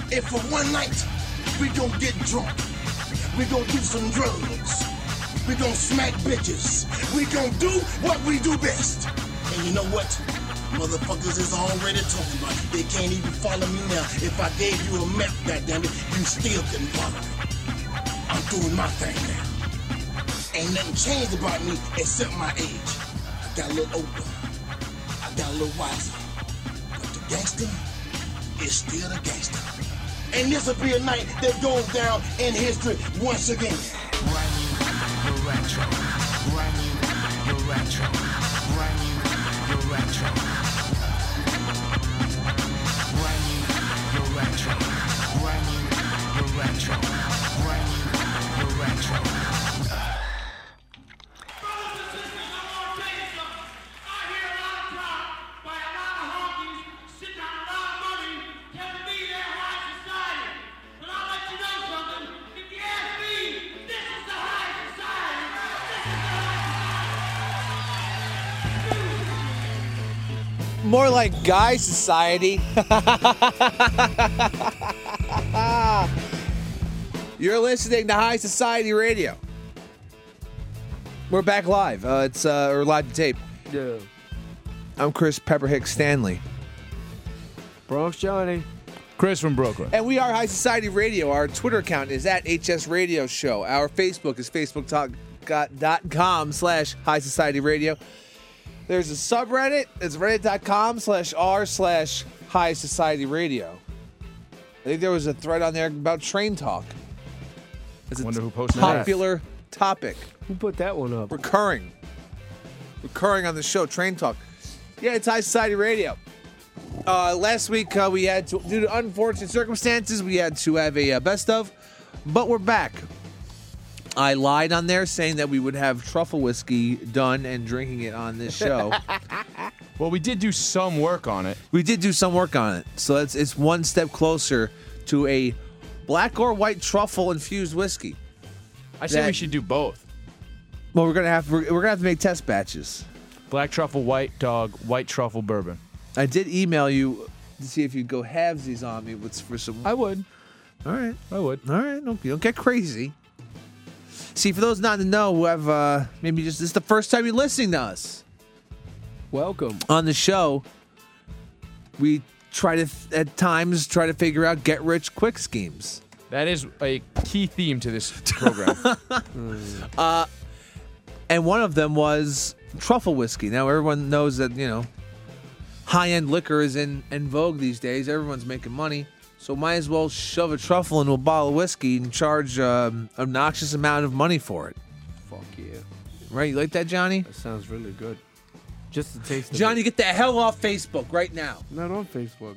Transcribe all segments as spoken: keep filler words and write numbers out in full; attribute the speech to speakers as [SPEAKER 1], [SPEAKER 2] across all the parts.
[SPEAKER 1] If for one night we gon' get drunk, we gon' do some drugs, we gon' smack bitches, we gon' do what we do best. And you know what? Motherfuckers is already talking about it. They can't even follow me now. If I gave you a map, goddammit, you still couldn't follow me. I'm doing my thing now. Ain't nothing changed about me except my age. I got a little older. I got a little wiser. But the gangster is still the gangster. And this'll be a night that goes down in history once again.
[SPEAKER 2] Brand new, you're retro. Brand new, you're retro. Brand new, you're retro. Brand new, you're retro. Brand new, you're retro. Brand new, you're retro.
[SPEAKER 3] More like Guy Society. You're listening to High Society Radio. We're back live. Uh, it's uh, or live to tape.
[SPEAKER 4] Yeah.
[SPEAKER 3] I'm Chris Pepperhick Stanley.
[SPEAKER 4] Bronx Johnny.
[SPEAKER 5] Chris from Brooklyn.
[SPEAKER 3] And we are High Society Radio. Our Twitter account is at H S Radio Show. Our Facebook is facebook.com slash High Society Radio. There's a subreddit. It's reddit.com slash r slash High Society Radio. I think there was a thread on there about train talk. It's a
[SPEAKER 5] Wonder who posted
[SPEAKER 3] popular topic.
[SPEAKER 4] Who put that one up?
[SPEAKER 3] Recurring. Recurring on the show, Train Talk. Yeah, it's High Society Radio. Uh, last week, uh, we had to, due to unfortunate circumstances, we had to have a uh, best of, but we're back. I lied on there saying that we would have truffle whiskey done and drinking it on this show.
[SPEAKER 5] Well, we did do some work on it.
[SPEAKER 3] We did do some work on it, so it's it's one step closer to a black or white truffle infused whiskey.
[SPEAKER 5] I say
[SPEAKER 3] That-
[SPEAKER 5] we should do both.
[SPEAKER 3] Well, we're gonna have we're, we're gonna have to make test batches.
[SPEAKER 5] Black truffle, white dog, white truffle bourbon.
[SPEAKER 3] I did email you to see if you'd go halvesies on me with for some.
[SPEAKER 5] I would.
[SPEAKER 3] All right,
[SPEAKER 5] I would.
[SPEAKER 3] all right. Don't, don't get crazy. See, for those not to know, who have uh, maybe just this is the first time you're listening to us
[SPEAKER 4] Welcome.
[SPEAKER 3] on the show, we try to at times try to figure out get rich quick schemes.
[SPEAKER 5] That is a key theme to this program.
[SPEAKER 3] And one of them was truffle whiskey. Now, everyone knows that, you know, high-end liquor is in, in vogue these days. Everyone's making money. So might as well shove a truffle into a bottle of whiskey and charge um, an obnoxious amount of money for it.
[SPEAKER 4] Fuck yeah.
[SPEAKER 3] Right? You like that, Johnny?
[SPEAKER 4] That sounds really good. Just the taste of
[SPEAKER 3] Johnny,
[SPEAKER 4] it.
[SPEAKER 3] get the hell off Facebook right now.
[SPEAKER 4] Not on Facebook.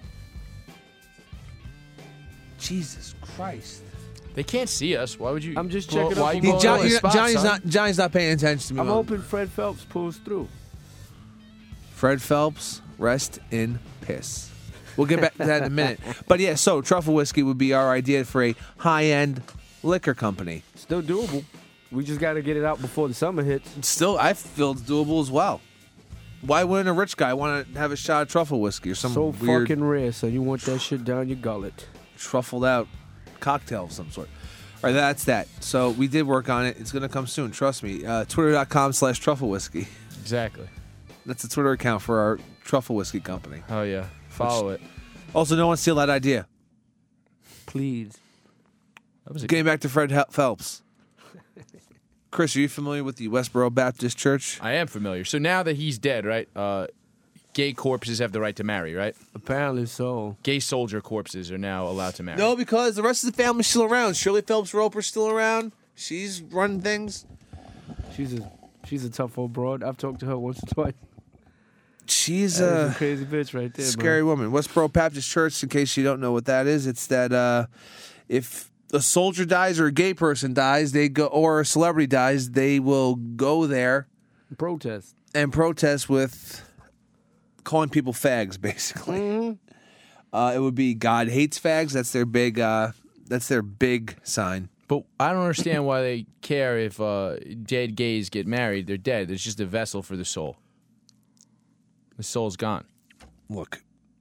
[SPEAKER 3] Jesus Christ.
[SPEAKER 5] They can't see us. Why would you?
[SPEAKER 4] I'm just
[SPEAKER 5] Well,
[SPEAKER 4] checking
[SPEAKER 5] why
[SPEAKER 4] up
[SPEAKER 5] you
[SPEAKER 4] on-
[SPEAKER 3] He-
[SPEAKER 5] going
[SPEAKER 3] John-
[SPEAKER 5] on the
[SPEAKER 3] you-
[SPEAKER 5] spot,
[SPEAKER 3] Johnny's
[SPEAKER 5] son?
[SPEAKER 3] not Johnny's not paying attention to me.
[SPEAKER 4] I'm
[SPEAKER 3] man.
[SPEAKER 4] hoping Fred Phelps pulls through.
[SPEAKER 3] Fred Phelps, rest in piss. We'll get back to that in a minute. But yeah, so truffle whiskey would be our idea for a high-end liquor company.
[SPEAKER 4] Still doable. We just got to get it out before the summer hits.
[SPEAKER 3] Still, I feel it's doable as well. Why wouldn't a rich guy want to have a shot of truffle whiskey or some
[SPEAKER 4] So
[SPEAKER 3] weird
[SPEAKER 4] fucking rare, so you want that shit down your gullet.
[SPEAKER 3] truffled out cocktail of some sort? All right, that's that. So we did work on it. It's going to come soon. Trust me. Uh, Twitter.com slash truffle whiskey.
[SPEAKER 5] Exactly.
[SPEAKER 3] That's the Twitter account for our truffle whiskey company.
[SPEAKER 5] Oh yeah. Follow it.
[SPEAKER 3] Also, no one steal that idea.
[SPEAKER 4] Please.
[SPEAKER 5] That was a
[SPEAKER 3] Getting back to Fred Hel- Phelps. Chris, are you familiar with the Westboro Baptist Church?
[SPEAKER 5] I am familiar. So now that he's dead, right? Uh, gay corpses have the right to marry, right?
[SPEAKER 4] Apparently so.
[SPEAKER 5] Gay soldier corpses are now allowed to marry.
[SPEAKER 3] No, because the rest of the family's still around. Shirley Phelps Roper's still around. She's running things.
[SPEAKER 4] She's a she's a tough old broad. I've talked to her once or twice.
[SPEAKER 3] She's
[SPEAKER 4] That's
[SPEAKER 3] a
[SPEAKER 4] a crazy bitch right there,
[SPEAKER 3] scary
[SPEAKER 4] man.
[SPEAKER 3] woman. Westboro Baptist Church, in case you don't know what that is, it's that uh, if a soldier dies or a gay person dies, they go, or a celebrity dies, they will go there
[SPEAKER 4] Protest.
[SPEAKER 3] and protest with calling people fags, basically.
[SPEAKER 4] Mm-hmm.
[SPEAKER 3] Uh, it would be God hates fags. That's their big. Uh, that's their big sign.
[SPEAKER 5] But I don't understand why they care if uh, dead gays get married. They're dead. It's just a vessel for the soul. The soul's gone.
[SPEAKER 3] Look,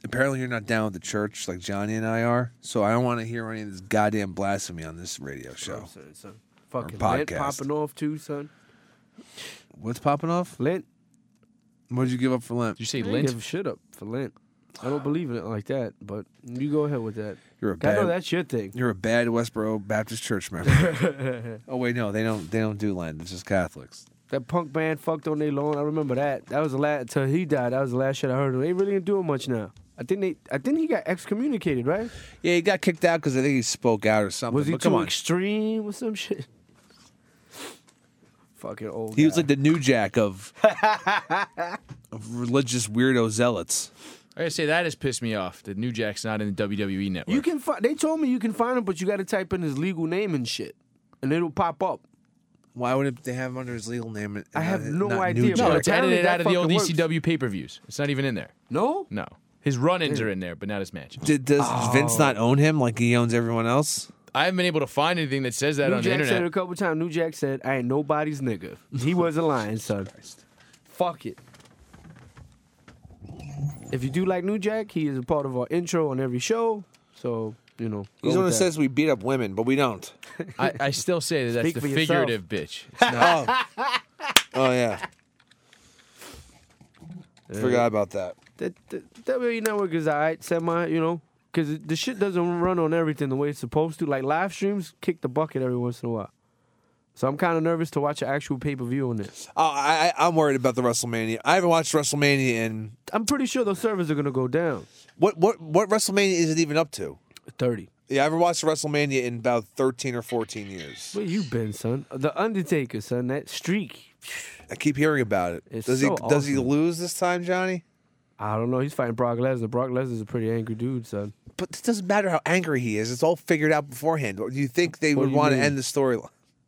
[SPEAKER 3] Apparently, you're not down with the church like Johnny and I are, so I don't want to hear any of this goddamn blasphemy on this radio show.
[SPEAKER 4] Son, son. Fucking
[SPEAKER 3] Or
[SPEAKER 4] Lent
[SPEAKER 3] podcast.
[SPEAKER 4] popping off too, son.
[SPEAKER 3] What's popping off?
[SPEAKER 4] Lent.
[SPEAKER 3] What did you give up for Lent?
[SPEAKER 5] Did you say
[SPEAKER 4] I didn't
[SPEAKER 5] lint?
[SPEAKER 4] give a shit up for Lent. I don't believe in it like that, but you go ahead with that.
[SPEAKER 3] You're a
[SPEAKER 4] I know
[SPEAKER 3] bad.
[SPEAKER 4] that's your thing.
[SPEAKER 3] You're a bad Westboro Baptist Church member. Oh wait, no, they don't. They don't do Lent. It's just Catholics.
[SPEAKER 4] That punk band fucked on their lawn. I remember that. That was the last until he died. That was the last shit I heard of him. They really ain't doing much now. I think they. I think he got excommunicated, right?
[SPEAKER 3] Yeah, he got kicked out because I think he spoke out or something.
[SPEAKER 4] Was he
[SPEAKER 3] but come
[SPEAKER 4] too
[SPEAKER 3] on.
[SPEAKER 4] extreme or some shit? Fucking old.
[SPEAKER 3] He was
[SPEAKER 4] guy.
[SPEAKER 3] like the New Jack of of religious weirdo zealots.
[SPEAKER 5] I gotta say that has pissed me off. That New Jack's not in the W W E network.
[SPEAKER 4] You can find. They told me you can find him, but you got to type in his legal name and shit, and it'll pop up.
[SPEAKER 3] Why wouldn't they have him under his legal name? And
[SPEAKER 4] I have
[SPEAKER 3] not-
[SPEAKER 4] no
[SPEAKER 3] not
[SPEAKER 4] idea,
[SPEAKER 3] New
[SPEAKER 4] bro.
[SPEAKER 3] Jack?
[SPEAKER 5] no, it's
[SPEAKER 4] Apparently
[SPEAKER 5] edited
[SPEAKER 4] that
[SPEAKER 5] out of the old
[SPEAKER 4] fucking
[SPEAKER 5] E
[SPEAKER 4] works.
[SPEAKER 5] C W pay-per-views. It's not even in there.
[SPEAKER 4] No.
[SPEAKER 5] No, his run-ins are in there, but not his matches.
[SPEAKER 3] Did, does Vince not own him like he owns everyone else?
[SPEAKER 5] I haven't been able to find anything that says that
[SPEAKER 4] New
[SPEAKER 5] on the
[SPEAKER 4] Jack said it
[SPEAKER 5] internet.
[SPEAKER 4] a couple times. New Jack said, "I ain't nobody's nigga." He wasn't lying, son. Fuck it. If you do like New Jack, he is a part of our intro on every show. So you know,
[SPEAKER 3] He's
[SPEAKER 4] go
[SPEAKER 3] the one
[SPEAKER 4] with
[SPEAKER 3] that
[SPEAKER 4] that.
[SPEAKER 3] says we beat up women, but we don't.
[SPEAKER 5] I, I still say that that's
[SPEAKER 4] Speak
[SPEAKER 5] the
[SPEAKER 4] for yourself.
[SPEAKER 5] figurative bitch. It's not-
[SPEAKER 3] Oh, oh yeah. Forgot about that.
[SPEAKER 4] That, that W W E Network is alright, semi, you know, because the shit doesn't run on everything the way it's supposed to. Like live streams kick the bucket every once in a while. So I'm kind of nervous to watch an actual pay per view on this.
[SPEAKER 3] Oh, I, I, I'm worried about the WrestleMania. I haven't watched WrestleMania in
[SPEAKER 4] I'm pretty sure those servers are gonna go down.
[SPEAKER 3] what what what WrestleMania is it even up to?
[SPEAKER 4] Thirty.
[SPEAKER 3] Yeah, I haven't watched WrestleMania in about thirteen or fourteen years.
[SPEAKER 4] Where you been, son? The Undertaker, son. That streak.
[SPEAKER 3] I keep hearing about it.
[SPEAKER 4] It's
[SPEAKER 3] does
[SPEAKER 4] so
[SPEAKER 3] he does he
[SPEAKER 4] awesome.
[SPEAKER 3] lose this time, Johnny?
[SPEAKER 4] I don't know. He's fighting Brock Lesnar. Brock Lesnar's a pretty angry dude, son.
[SPEAKER 3] But it doesn't matter how angry he is. It's all figured out beforehand. Do you think they
[SPEAKER 4] What
[SPEAKER 3] would
[SPEAKER 4] do you
[SPEAKER 3] want to
[SPEAKER 4] mean?
[SPEAKER 3] end the storyline?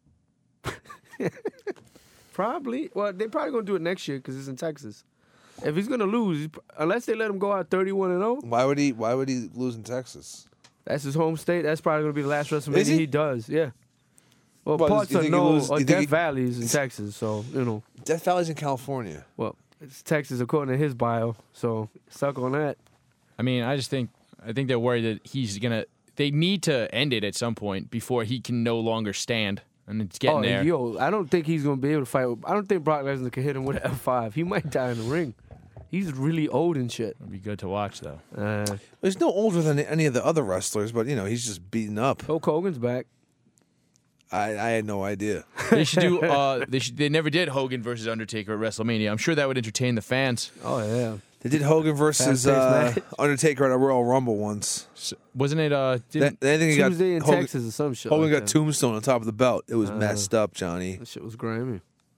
[SPEAKER 4] Probably. Well, they're probably gonna do it next year because it's in Texas. If he's gonna lose, he's, unless they let him go out thirty-one and oh,
[SPEAKER 3] Why would he? Why would he lose in Texas?
[SPEAKER 4] that's his home state. That's probably gonna be the last WrestleMania
[SPEAKER 3] Is he?
[SPEAKER 4] he? does. Yeah. Well,
[SPEAKER 3] Well,
[SPEAKER 4] parts
[SPEAKER 3] you
[SPEAKER 4] of
[SPEAKER 3] think he
[SPEAKER 4] no
[SPEAKER 3] lose-
[SPEAKER 4] or
[SPEAKER 3] you think
[SPEAKER 4] Death
[SPEAKER 3] he-
[SPEAKER 4] Valley is in Texas, so you know.
[SPEAKER 3] Death Valley's in California.
[SPEAKER 4] Well, it's Texas according to his bio, so suck on that.
[SPEAKER 5] I mean, I just think I think they're worried that he's gonna. They need to end it at some point before he can no longer stand, and it's getting
[SPEAKER 4] oh,
[SPEAKER 5] there.
[SPEAKER 4] yo, I don't think he's gonna be able to fight. I don't think Brock Lesnar can hit him with an F five. He might die in the ring. He's really old and shit.
[SPEAKER 5] It'd be good to watch though.
[SPEAKER 4] Uh,
[SPEAKER 3] He's no older than any of the other wrestlers, but you know he's just beaten up.
[SPEAKER 4] Hulk Hogan's back.
[SPEAKER 3] I, I had no idea.
[SPEAKER 5] They should do. Uh, they should. They never did Hogan versus Undertaker at WrestleMania. I'm sure that would entertain the fans.
[SPEAKER 4] Oh yeah.
[SPEAKER 3] They did Hogan versus
[SPEAKER 4] Fast-paced
[SPEAKER 3] uh,
[SPEAKER 4] match.
[SPEAKER 3] Undertaker at a Royal Rumble once.
[SPEAKER 5] S- Wasn't it? Uh,
[SPEAKER 3] That,
[SPEAKER 5] didn't,
[SPEAKER 3] I think he got
[SPEAKER 4] Tuesday in
[SPEAKER 3] Hogan,
[SPEAKER 4] Texas or some shit.
[SPEAKER 3] Hogan
[SPEAKER 4] like
[SPEAKER 3] got
[SPEAKER 4] that.
[SPEAKER 3] Tombstone on top of the belt. It was
[SPEAKER 4] Uh,
[SPEAKER 3] messed up, Johnny.
[SPEAKER 4] That shit was grimy.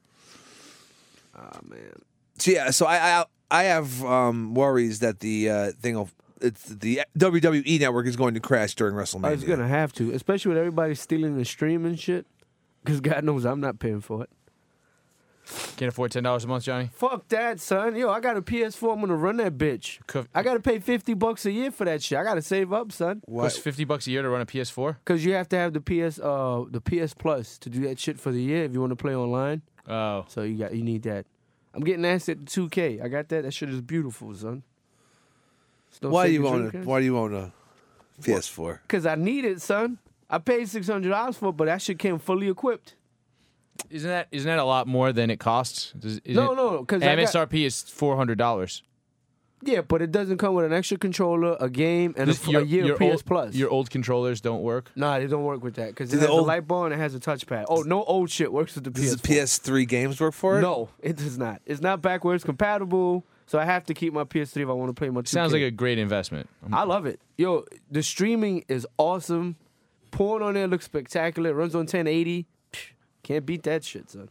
[SPEAKER 4] Ah man.
[SPEAKER 3] So yeah, so I I, I have um, worries that the uh, thing of it's the W W E network is going to crash during WrestleMania.
[SPEAKER 4] I was gonna have to, especially with everybody stealing the stream and shit. Because God knows I'm not paying for it.
[SPEAKER 5] can't afford ten dollars a month, Johnny.
[SPEAKER 4] Fuck that, son. Yo, I got a P S four. I'm gonna run that bitch.
[SPEAKER 5] Co-
[SPEAKER 4] I gotta pay fifty bucks a year for that shit. I gotta save up, son.
[SPEAKER 5] Costs fifty bucks a year to run a P S four.
[SPEAKER 4] Cause you have to have the P S, uh, the P S Plus to do that shit for the year if you want to play online.
[SPEAKER 5] Oh,
[SPEAKER 4] So you got, you need that. I'm getting asked at two K. I got that. That shit is beautiful, son. So
[SPEAKER 3] Why do you own a Why do you own a P S four?
[SPEAKER 4] Cause I need it, son. I paid six hundred dollars for it, but that shit came fully equipped.
[SPEAKER 5] isn't that isn't that a lot more than it costs? Does, isn't
[SPEAKER 4] No,
[SPEAKER 5] it-
[SPEAKER 4] no, because I
[SPEAKER 5] M S
[SPEAKER 4] got,
[SPEAKER 5] R P is four hundred dollars.
[SPEAKER 4] yeah, but it doesn't come with an extra controller, a game, and a, f- a year of P S
[SPEAKER 5] old,
[SPEAKER 4] Plus.
[SPEAKER 5] Your old concontrollers don't work.
[SPEAKER 4] Nah, they don't work with that because
[SPEAKER 3] Do
[SPEAKER 4] it
[SPEAKER 3] the
[SPEAKER 4] has
[SPEAKER 3] old-
[SPEAKER 4] a light bar and it has a touchpad. Oh, no old shit works with the P S
[SPEAKER 3] Does
[SPEAKER 4] four.
[SPEAKER 3] the P S three games work for it?
[SPEAKER 4] No, it does not. It's not backwards compatible, so I have to keep my P S three if I want to play my two K.
[SPEAKER 5] Sounds like a great investment.
[SPEAKER 4] I love it. Yo, the streaming is awesome. Porn on there looks spectacular. It runs on ten eighty. Psh, can't beat that shit, son.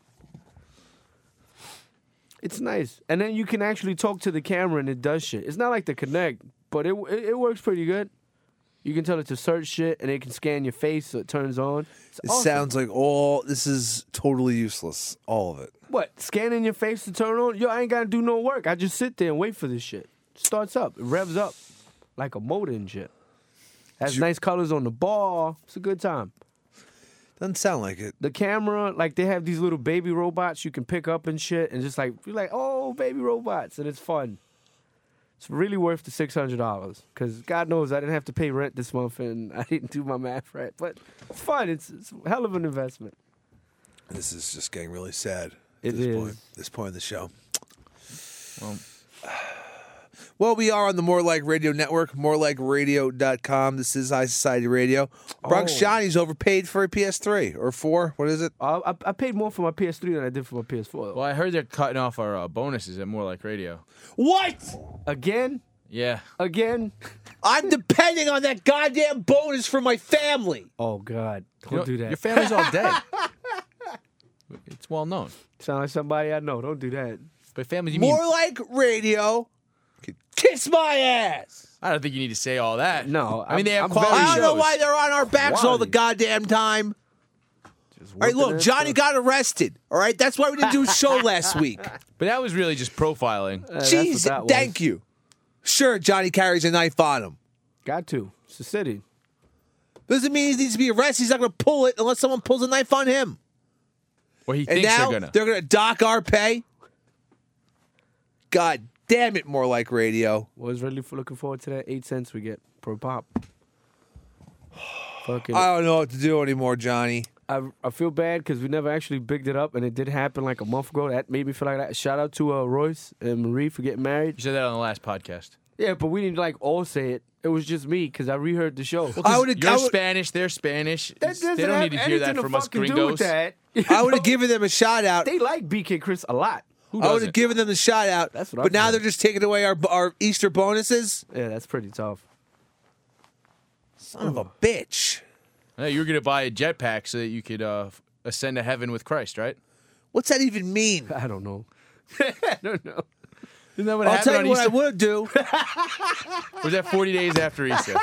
[SPEAKER 4] It's nice. And then you can actually talk to the camera and it does shit. It's not like the Kinect, but it it, it works pretty good. You can tell it to search shit and it can scan your face so it turns on. It's
[SPEAKER 3] It
[SPEAKER 4] awesome.
[SPEAKER 3] sounds like all this is totally useless. All of it.
[SPEAKER 4] What? Scanning your face to turn on? Yo, I ain't gotta do no work. I just sit there and wait for this shit. Starts up. It revs up. Like a motor and shit. Has nice colors on the bar. It's a good time.
[SPEAKER 3] Doesn't sound like it.
[SPEAKER 4] The camera, like they have these little baby robots you can pick up and shit and just like, you're like, oh, baby robots. And it's fun. It's really worth the six hundred dollars because God knows I didn't have to pay rent this month and I didn't do my math right. But it's fun. It's, it's a hell of an investment.
[SPEAKER 3] This is just getting really sad.
[SPEAKER 4] It
[SPEAKER 3] at this
[SPEAKER 4] is.
[SPEAKER 3] Point, this point in the show.
[SPEAKER 5] Well,
[SPEAKER 3] Well, we are on the More Like Radio Network, more like radio dot com. This is High Society Radio. Bronx
[SPEAKER 4] Oh.
[SPEAKER 3] Johnny's overpaid for a P S three or four. What is it?
[SPEAKER 4] I, I, I paid more for my P S three than I did for my P S four. though.
[SPEAKER 5] well, I heard they're cutting off our uh, bonuses at More Like Radio.
[SPEAKER 3] What?
[SPEAKER 4] Again?
[SPEAKER 5] Yeah.
[SPEAKER 4] Again?
[SPEAKER 3] I'm depending on that goddamn bonus for my family.
[SPEAKER 4] Oh, God. Don't
[SPEAKER 5] You know,
[SPEAKER 4] do that.
[SPEAKER 5] Your family's all dead. It's well known.
[SPEAKER 4] Sound like somebody I know. Don't do that.
[SPEAKER 5] But families, you mean?
[SPEAKER 3] More Like Radio. Kiss my ass.
[SPEAKER 5] I don't think you need to say all that.
[SPEAKER 4] No,
[SPEAKER 5] I mean they have
[SPEAKER 4] I'm- I'm
[SPEAKER 5] quality
[SPEAKER 4] very
[SPEAKER 3] I don't know
[SPEAKER 5] shows.
[SPEAKER 3] why they're on our backs all the
[SPEAKER 4] Quality.
[SPEAKER 3] goddamn time.
[SPEAKER 4] Just
[SPEAKER 3] All right,
[SPEAKER 4] whooping
[SPEAKER 3] look,
[SPEAKER 4] that
[SPEAKER 3] Johnny
[SPEAKER 4] stuff.
[SPEAKER 3] got arrested. All right, that's why we didn't do a show last week.
[SPEAKER 5] But that was really just profiling.
[SPEAKER 4] Uh, that's what
[SPEAKER 3] Jeez,
[SPEAKER 4] that was.
[SPEAKER 3] thank you. Sure, Johnny carries a knife on him.
[SPEAKER 4] Got to. It's the city.
[SPEAKER 3] Doesn't mean he needs to be arrested. He's not going to pull it unless someone pulls a knife on him.
[SPEAKER 5] Or he
[SPEAKER 3] And
[SPEAKER 5] thinks
[SPEAKER 3] now
[SPEAKER 5] they're gonna.
[SPEAKER 3] they're going to dock our pay. God damn it, More Like Radio.
[SPEAKER 4] Was really f- looking forward to that eight cents we get per pop. Fucking.
[SPEAKER 3] I don't know what to do anymore, Johnny.
[SPEAKER 4] I, I feel bad because we never actually bigged it up, and it did happen like a month ago. That made me feel like that. Shout out to uh, Royce and Marie for getting married.
[SPEAKER 5] You said that on the last podcast.
[SPEAKER 4] Yeah, but we didn't like all say it. It was just me because I reheard the show.
[SPEAKER 3] I would've-
[SPEAKER 5] You're
[SPEAKER 3] I would-
[SPEAKER 5] Spanish. They're Spanish.
[SPEAKER 4] That
[SPEAKER 5] they
[SPEAKER 4] doesn't
[SPEAKER 5] don't
[SPEAKER 4] have
[SPEAKER 5] need to hear that
[SPEAKER 4] anything
[SPEAKER 5] from
[SPEAKER 4] to
[SPEAKER 5] us
[SPEAKER 4] fucking do
[SPEAKER 5] gringos.
[SPEAKER 4] with that.
[SPEAKER 3] I would have given them a shout out.
[SPEAKER 4] They like B K Chris a lot.
[SPEAKER 5] Who
[SPEAKER 3] I would have
[SPEAKER 5] doesn't?
[SPEAKER 3] given them the shout out.
[SPEAKER 4] That's what
[SPEAKER 3] but
[SPEAKER 4] I'm
[SPEAKER 3] now
[SPEAKER 4] saying.
[SPEAKER 3] they're just taking away our our Easter bonuses.
[SPEAKER 4] Yeah, that's pretty tough.
[SPEAKER 3] Son of a bitch.
[SPEAKER 5] No, you were gonna buy a jetpack so that you could uh, ascend to heaven with Christ, right?
[SPEAKER 3] What's that even mean?
[SPEAKER 4] I don't know. I don't know.
[SPEAKER 5] Isn't that what
[SPEAKER 3] I'll
[SPEAKER 5] happened
[SPEAKER 3] tell
[SPEAKER 5] on
[SPEAKER 3] you what I
[SPEAKER 5] Easter?
[SPEAKER 3] would do.
[SPEAKER 5] Or was that forty days after Easter?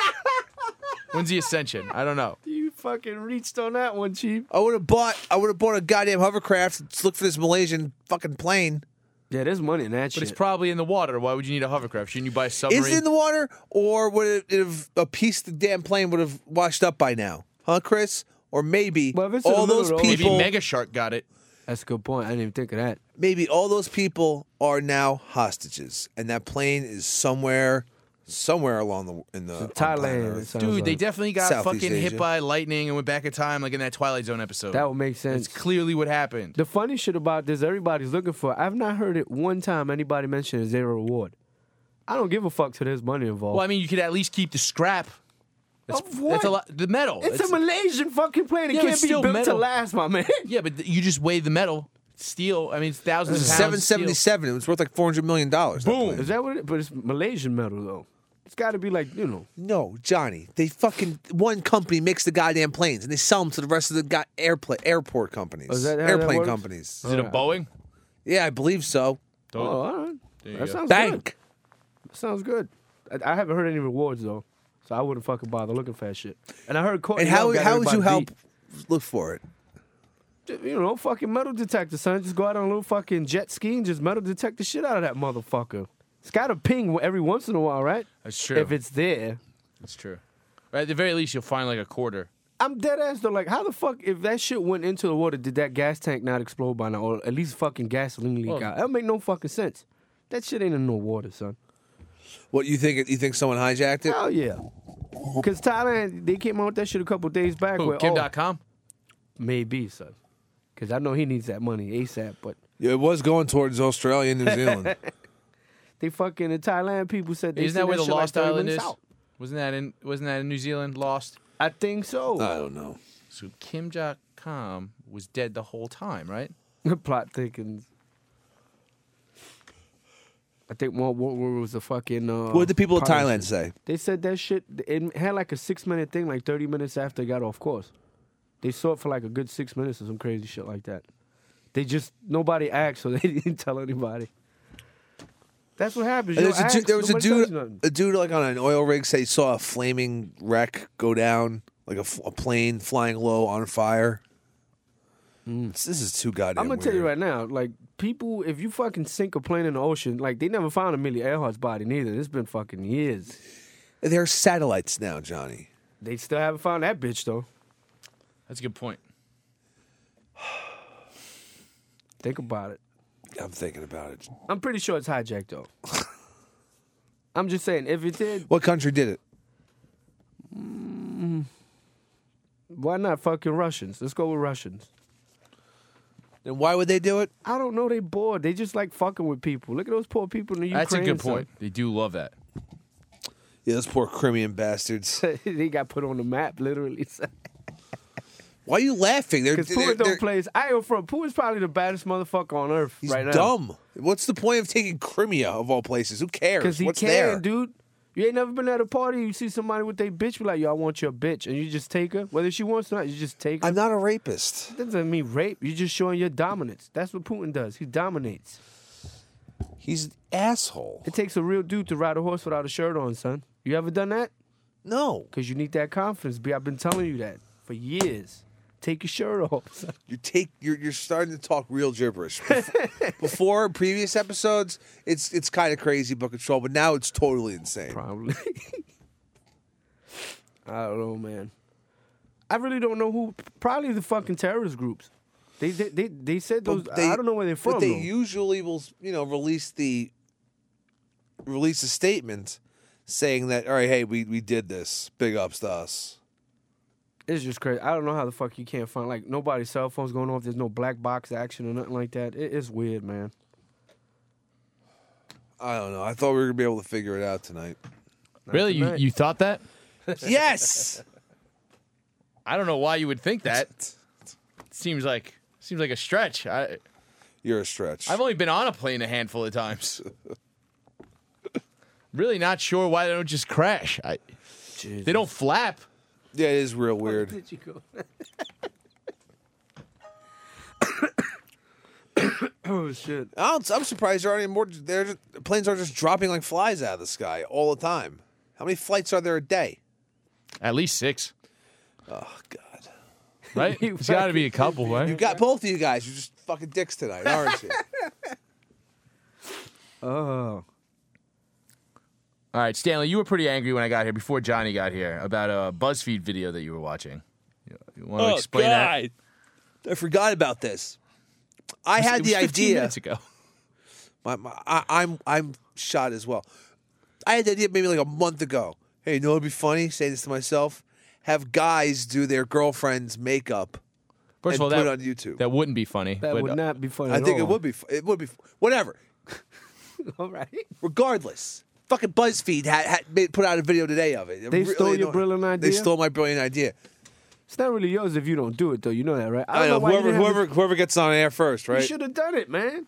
[SPEAKER 5] When's the ascension? I don't know.
[SPEAKER 4] You fucking reached on that one, Chief.
[SPEAKER 3] I would have bought. I would have bought a goddamn hovercraft. Let's look for this Malaysian fucking plane.
[SPEAKER 4] Yeah, there's money in that
[SPEAKER 5] But
[SPEAKER 4] shit.
[SPEAKER 5] it's probably in the water. Why would you need a hovercraft? Shouldn't you buy a submarine?
[SPEAKER 3] Is it in the water, or would it have a piece of the damn plane would have washed up by now? Huh, Chris? Or maybe
[SPEAKER 4] Well, if it's in
[SPEAKER 3] all
[SPEAKER 4] the middle,
[SPEAKER 3] those
[SPEAKER 4] though-
[SPEAKER 5] Maybe
[SPEAKER 3] people.
[SPEAKER 5] Mega Shark got it.
[SPEAKER 4] That's a good point. I didn't even think of that.
[SPEAKER 3] maybe all those people are now hostages, and that plane is somewhere, somewhere along the in the on planet
[SPEAKER 4] Thailand.
[SPEAKER 3] Earth.
[SPEAKER 4] it sounds
[SPEAKER 5] Dude, they
[SPEAKER 4] like.
[SPEAKER 5] definitely got
[SPEAKER 3] Southeast
[SPEAKER 5] fucking
[SPEAKER 3] Asia.
[SPEAKER 5] hit by lightning and went back in time, like in that Twilight Zone episode.
[SPEAKER 4] That would make sense.
[SPEAKER 5] That's clearly what happened.
[SPEAKER 4] The funny shit about this, everybody's looking for. I've not heard it one time anybody mention a zero reward. I don't give a fuck till there's money involved.
[SPEAKER 5] Well, I mean, you could at least keep the scrap. That's,
[SPEAKER 4] Of what?
[SPEAKER 5] that's a lot. The metal.
[SPEAKER 4] it's
[SPEAKER 5] That's-
[SPEAKER 4] a Malaysian fucking plane. It
[SPEAKER 5] Yeah, but
[SPEAKER 4] can't be
[SPEAKER 5] still
[SPEAKER 4] built to
[SPEAKER 5] metal.
[SPEAKER 4] last, my man.
[SPEAKER 5] yeah, but you just weigh the metal. Steel. I mean, it's thousands of pounds.
[SPEAKER 3] Seven
[SPEAKER 5] of steel.
[SPEAKER 3] seventy seven. It was worth like four hundred million dollars.
[SPEAKER 5] Boom.
[SPEAKER 4] Is that what it? But it's Malaysian metal though. It's got to be like you know.
[SPEAKER 3] No, Johnny. They fucking one company makes the goddamn planes, and they sell them to the rest of the go- airplane airport companies,
[SPEAKER 4] Oh, is that how that
[SPEAKER 3] airplane
[SPEAKER 4] works?
[SPEAKER 3] companies.
[SPEAKER 5] Is it a Boeing?
[SPEAKER 3] Yeah, I believe so.
[SPEAKER 5] Don't-
[SPEAKER 4] Oh, all right.
[SPEAKER 5] There you
[SPEAKER 4] That
[SPEAKER 5] go.
[SPEAKER 4] sounds
[SPEAKER 3] Bank.
[SPEAKER 4] good. That sounds good. I, I haven't heard any rewards though, so I wouldn't fucking bother looking for that shit. And I heard Courtney
[SPEAKER 3] And how
[SPEAKER 4] Love got
[SPEAKER 3] how would you
[SPEAKER 4] everybody
[SPEAKER 3] help look for it?
[SPEAKER 4] beat. You know, fucking metal detector, son. Just go out on a little fucking jet ski and just metal detect the shit out of that motherfucker. It's got to ping every once in a while, right?
[SPEAKER 5] That's true.
[SPEAKER 4] If it's there.
[SPEAKER 5] That's true. At the very least, you'll find like a quarter.
[SPEAKER 4] I'm dead ass though. Like, how the fuck, if that shit went into the water, did that gas tank not explode by now? Or at least fucking gasoline leak
[SPEAKER 5] Well-
[SPEAKER 4] out? That make no fucking sense. That shit ain't in no water, son.
[SPEAKER 3] What you think? You think someone hijacked it?
[SPEAKER 4] Hell yeah. Because Thailand, they came out with that shit a couple days back.
[SPEAKER 5] Who,
[SPEAKER 4] where,
[SPEAKER 5] Kim
[SPEAKER 4] oh,
[SPEAKER 5] dot com?
[SPEAKER 4] maybe, son. Because I know he needs that money ASAP, but
[SPEAKER 3] Yeah, it was going towards Australia and New Zealand.
[SPEAKER 4] they fucking, the Thailand people said they
[SPEAKER 5] Isn't
[SPEAKER 4] seen
[SPEAKER 5] that where the
[SPEAKER 4] shit like
[SPEAKER 5] Lost
[SPEAKER 4] thirty
[SPEAKER 5] Island is?
[SPEAKER 4] minutes out.
[SPEAKER 5] Wasn't that in? Wasn't that in New Zealand? Lost.
[SPEAKER 4] I think so.
[SPEAKER 3] I don't know.
[SPEAKER 5] So Kim dot com was dead the whole time, right?
[SPEAKER 4] Plot thickens. I think what, what was the fucking. Uh,
[SPEAKER 3] What did the people of
[SPEAKER 4] pilot
[SPEAKER 3] Thailand
[SPEAKER 4] shit?
[SPEAKER 3] say?
[SPEAKER 4] They said that shit. It had like a six minute thing, like thirty minutes after it got off course. They saw it for like a good six minutes or some crazy shit like that. They just nobody asked, so they didn't tell anybody. That's what happens.
[SPEAKER 3] And
[SPEAKER 4] You
[SPEAKER 3] there's a
[SPEAKER 4] don't
[SPEAKER 3] du-
[SPEAKER 4] ask,
[SPEAKER 3] there was a
[SPEAKER 4] nobody tells
[SPEAKER 3] dude,
[SPEAKER 4] you nothing.
[SPEAKER 3] a dude like on an oil rig say he saw a flaming wreck go down, like a, f- a plane flying low on fire. This, this is too goddamn.
[SPEAKER 4] I'm gonna
[SPEAKER 3] weird.
[SPEAKER 4] tell you right now, like people, if you fucking sink a plane in the ocean, like they never found Amelia Earhart's body neither. It's been fucking years.
[SPEAKER 3] There are satellites now, Johnny.
[SPEAKER 4] They still haven't found that bitch though.
[SPEAKER 5] That's a good point.
[SPEAKER 4] Think about it.
[SPEAKER 3] I'm thinking about it.
[SPEAKER 4] I'm pretty sure it's hijacked though. I'm just saying, if it did,
[SPEAKER 3] What country did it?
[SPEAKER 4] why not fucking Russians? Let's go with Russians.
[SPEAKER 3] And why would they do it?
[SPEAKER 4] I don't know. They bored. They just like fucking with people. Look at those poor people in the Ukraine.
[SPEAKER 5] That's a good
[SPEAKER 4] son.
[SPEAKER 5] point. They do love that.
[SPEAKER 3] Yeah, those poor Crimean bastards.
[SPEAKER 4] They got put on the map, literally.
[SPEAKER 3] Why are you laughing? They're,
[SPEAKER 4] Because
[SPEAKER 3] they're,
[SPEAKER 4] Putin
[SPEAKER 3] they're-
[SPEAKER 4] don't play. I ain't from Putin's probably the baddest motherfucker on earth
[SPEAKER 3] He's
[SPEAKER 4] right now.
[SPEAKER 3] dumb. What's the point of taking Crimea of all places? Who cares?
[SPEAKER 4] Because he
[SPEAKER 3] What's
[SPEAKER 4] can,
[SPEAKER 3] there?
[SPEAKER 4] dude. You ain't never been at a party. You see somebody with their bitch, be like, "Yo, I want your bitch," and you just take her, whether she wants or not. You just take her.
[SPEAKER 3] I'm not a rapist.
[SPEAKER 4] That doesn't mean rape. You're just showing your dominance. That's what Putin does. He dominates.
[SPEAKER 3] He's an asshole.
[SPEAKER 4] It takes a real dude to ride a horse without a shirt on, son. You ever done that?
[SPEAKER 3] No,
[SPEAKER 4] Because you need that confidence. B, I've been telling you that for years. Take your shirt off, son.
[SPEAKER 3] you take. You're you're starting to talk real gibberish. Before, before previous episodes, it's it's kind of crazy book control, but now it's totally insane.
[SPEAKER 4] Probably. I don't know, man. I really don't know who. Probably the fucking terrorist groups. They they they, they said those.
[SPEAKER 3] But they-
[SPEAKER 4] I don't know where they're from.
[SPEAKER 3] But they
[SPEAKER 4] though.
[SPEAKER 3] usually will, you know, release the release a statement saying that, all right, hey, we we did this. Big ups to us.
[SPEAKER 4] It's just crazy. I don't know how the fuck you can't find like nobody's cell phones going off. There's no black box action or nothing like that. It, it's weird, man.
[SPEAKER 3] I don't know. I thought we were gonna be able to figure it out tonight.
[SPEAKER 5] Really? You,
[SPEAKER 4] tonight.
[SPEAKER 5] you thought that?
[SPEAKER 3] Yes.
[SPEAKER 5] I don't know why you would think that. Seems like seems like a stretch. I
[SPEAKER 3] You're a stretch.
[SPEAKER 5] I've only been on a plane a handful of times. Really not sure why they don't just crash. I, they don't flap.
[SPEAKER 3] Yeah, it is real weird.
[SPEAKER 4] Did you go? Oh shit!
[SPEAKER 3] I'm I'm surprised there aren't any more. They're just, planes are just dropping like flies out of the sky all the time. How many flights are there a day?
[SPEAKER 5] At least six,
[SPEAKER 3] Oh God!
[SPEAKER 5] right?
[SPEAKER 4] You
[SPEAKER 5] There's got to be a couple,
[SPEAKER 3] You
[SPEAKER 5] right?
[SPEAKER 3] got both of you guys. You're just fucking dicks tonight, aren't you?
[SPEAKER 4] Oh,
[SPEAKER 5] All right, Stanley, you were pretty angry when I got here before Johnny got here about a BuzzFeed video that you were watching. You, you want to explain that?
[SPEAKER 3] I forgot about this. I
[SPEAKER 5] It was-
[SPEAKER 3] had
[SPEAKER 5] it was
[SPEAKER 3] the
[SPEAKER 5] fifteen
[SPEAKER 3] idea.
[SPEAKER 5] minutes ago.
[SPEAKER 3] My, my, I, I'm I'm shot as well. I had the idea maybe like a month ago. Hey, you know what'd be funny? Say this to myself: have guys do their girlfriend's makeup
[SPEAKER 5] First
[SPEAKER 3] and
[SPEAKER 5] of all,
[SPEAKER 3] put
[SPEAKER 5] that,
[SPEAKER 3] it on YouTube.
[SPEAKER 5] that wouldn't be funny.
[SPEAKER 4] that
[SPEAKER 5] but,
[SPEAKER 4] would not be funny.
[SPEAKER 3] I
[SPEAKER 4] at
[SPEAKER 3] think it
[SPEAKER 4] all.
[SPEAKER 3] would be. fu- It would be. fu- Whatever.
[SPEAKER 4] All right.
[SPEAKER 3] Regardless, fucking BuzzFeed had, had made, put out a video today of it. It
[SPEAKER 4] They stole your
[SPEAKER 3] annoying.
[SPEAKER 4] brilliant idea?
[SPEAKER 3] They stole my brilliant idea.
[SPEAKER 4] It's not really yours if you don't do it, though. You know that, right?
[SPEAKER 3] I,
[SPEAKER 4] don't
[SPEAKER 3] know
[SPEAKER 4] why you
[SPEAKER 3] whoever
[SPEAKER 4] didn't have
[SPEAKER 3] whoever whoever gets on air first,
[SPEAKER 4] it. You
[SPEAKER 3] right?
[SPEAKER 4] should have done it, man.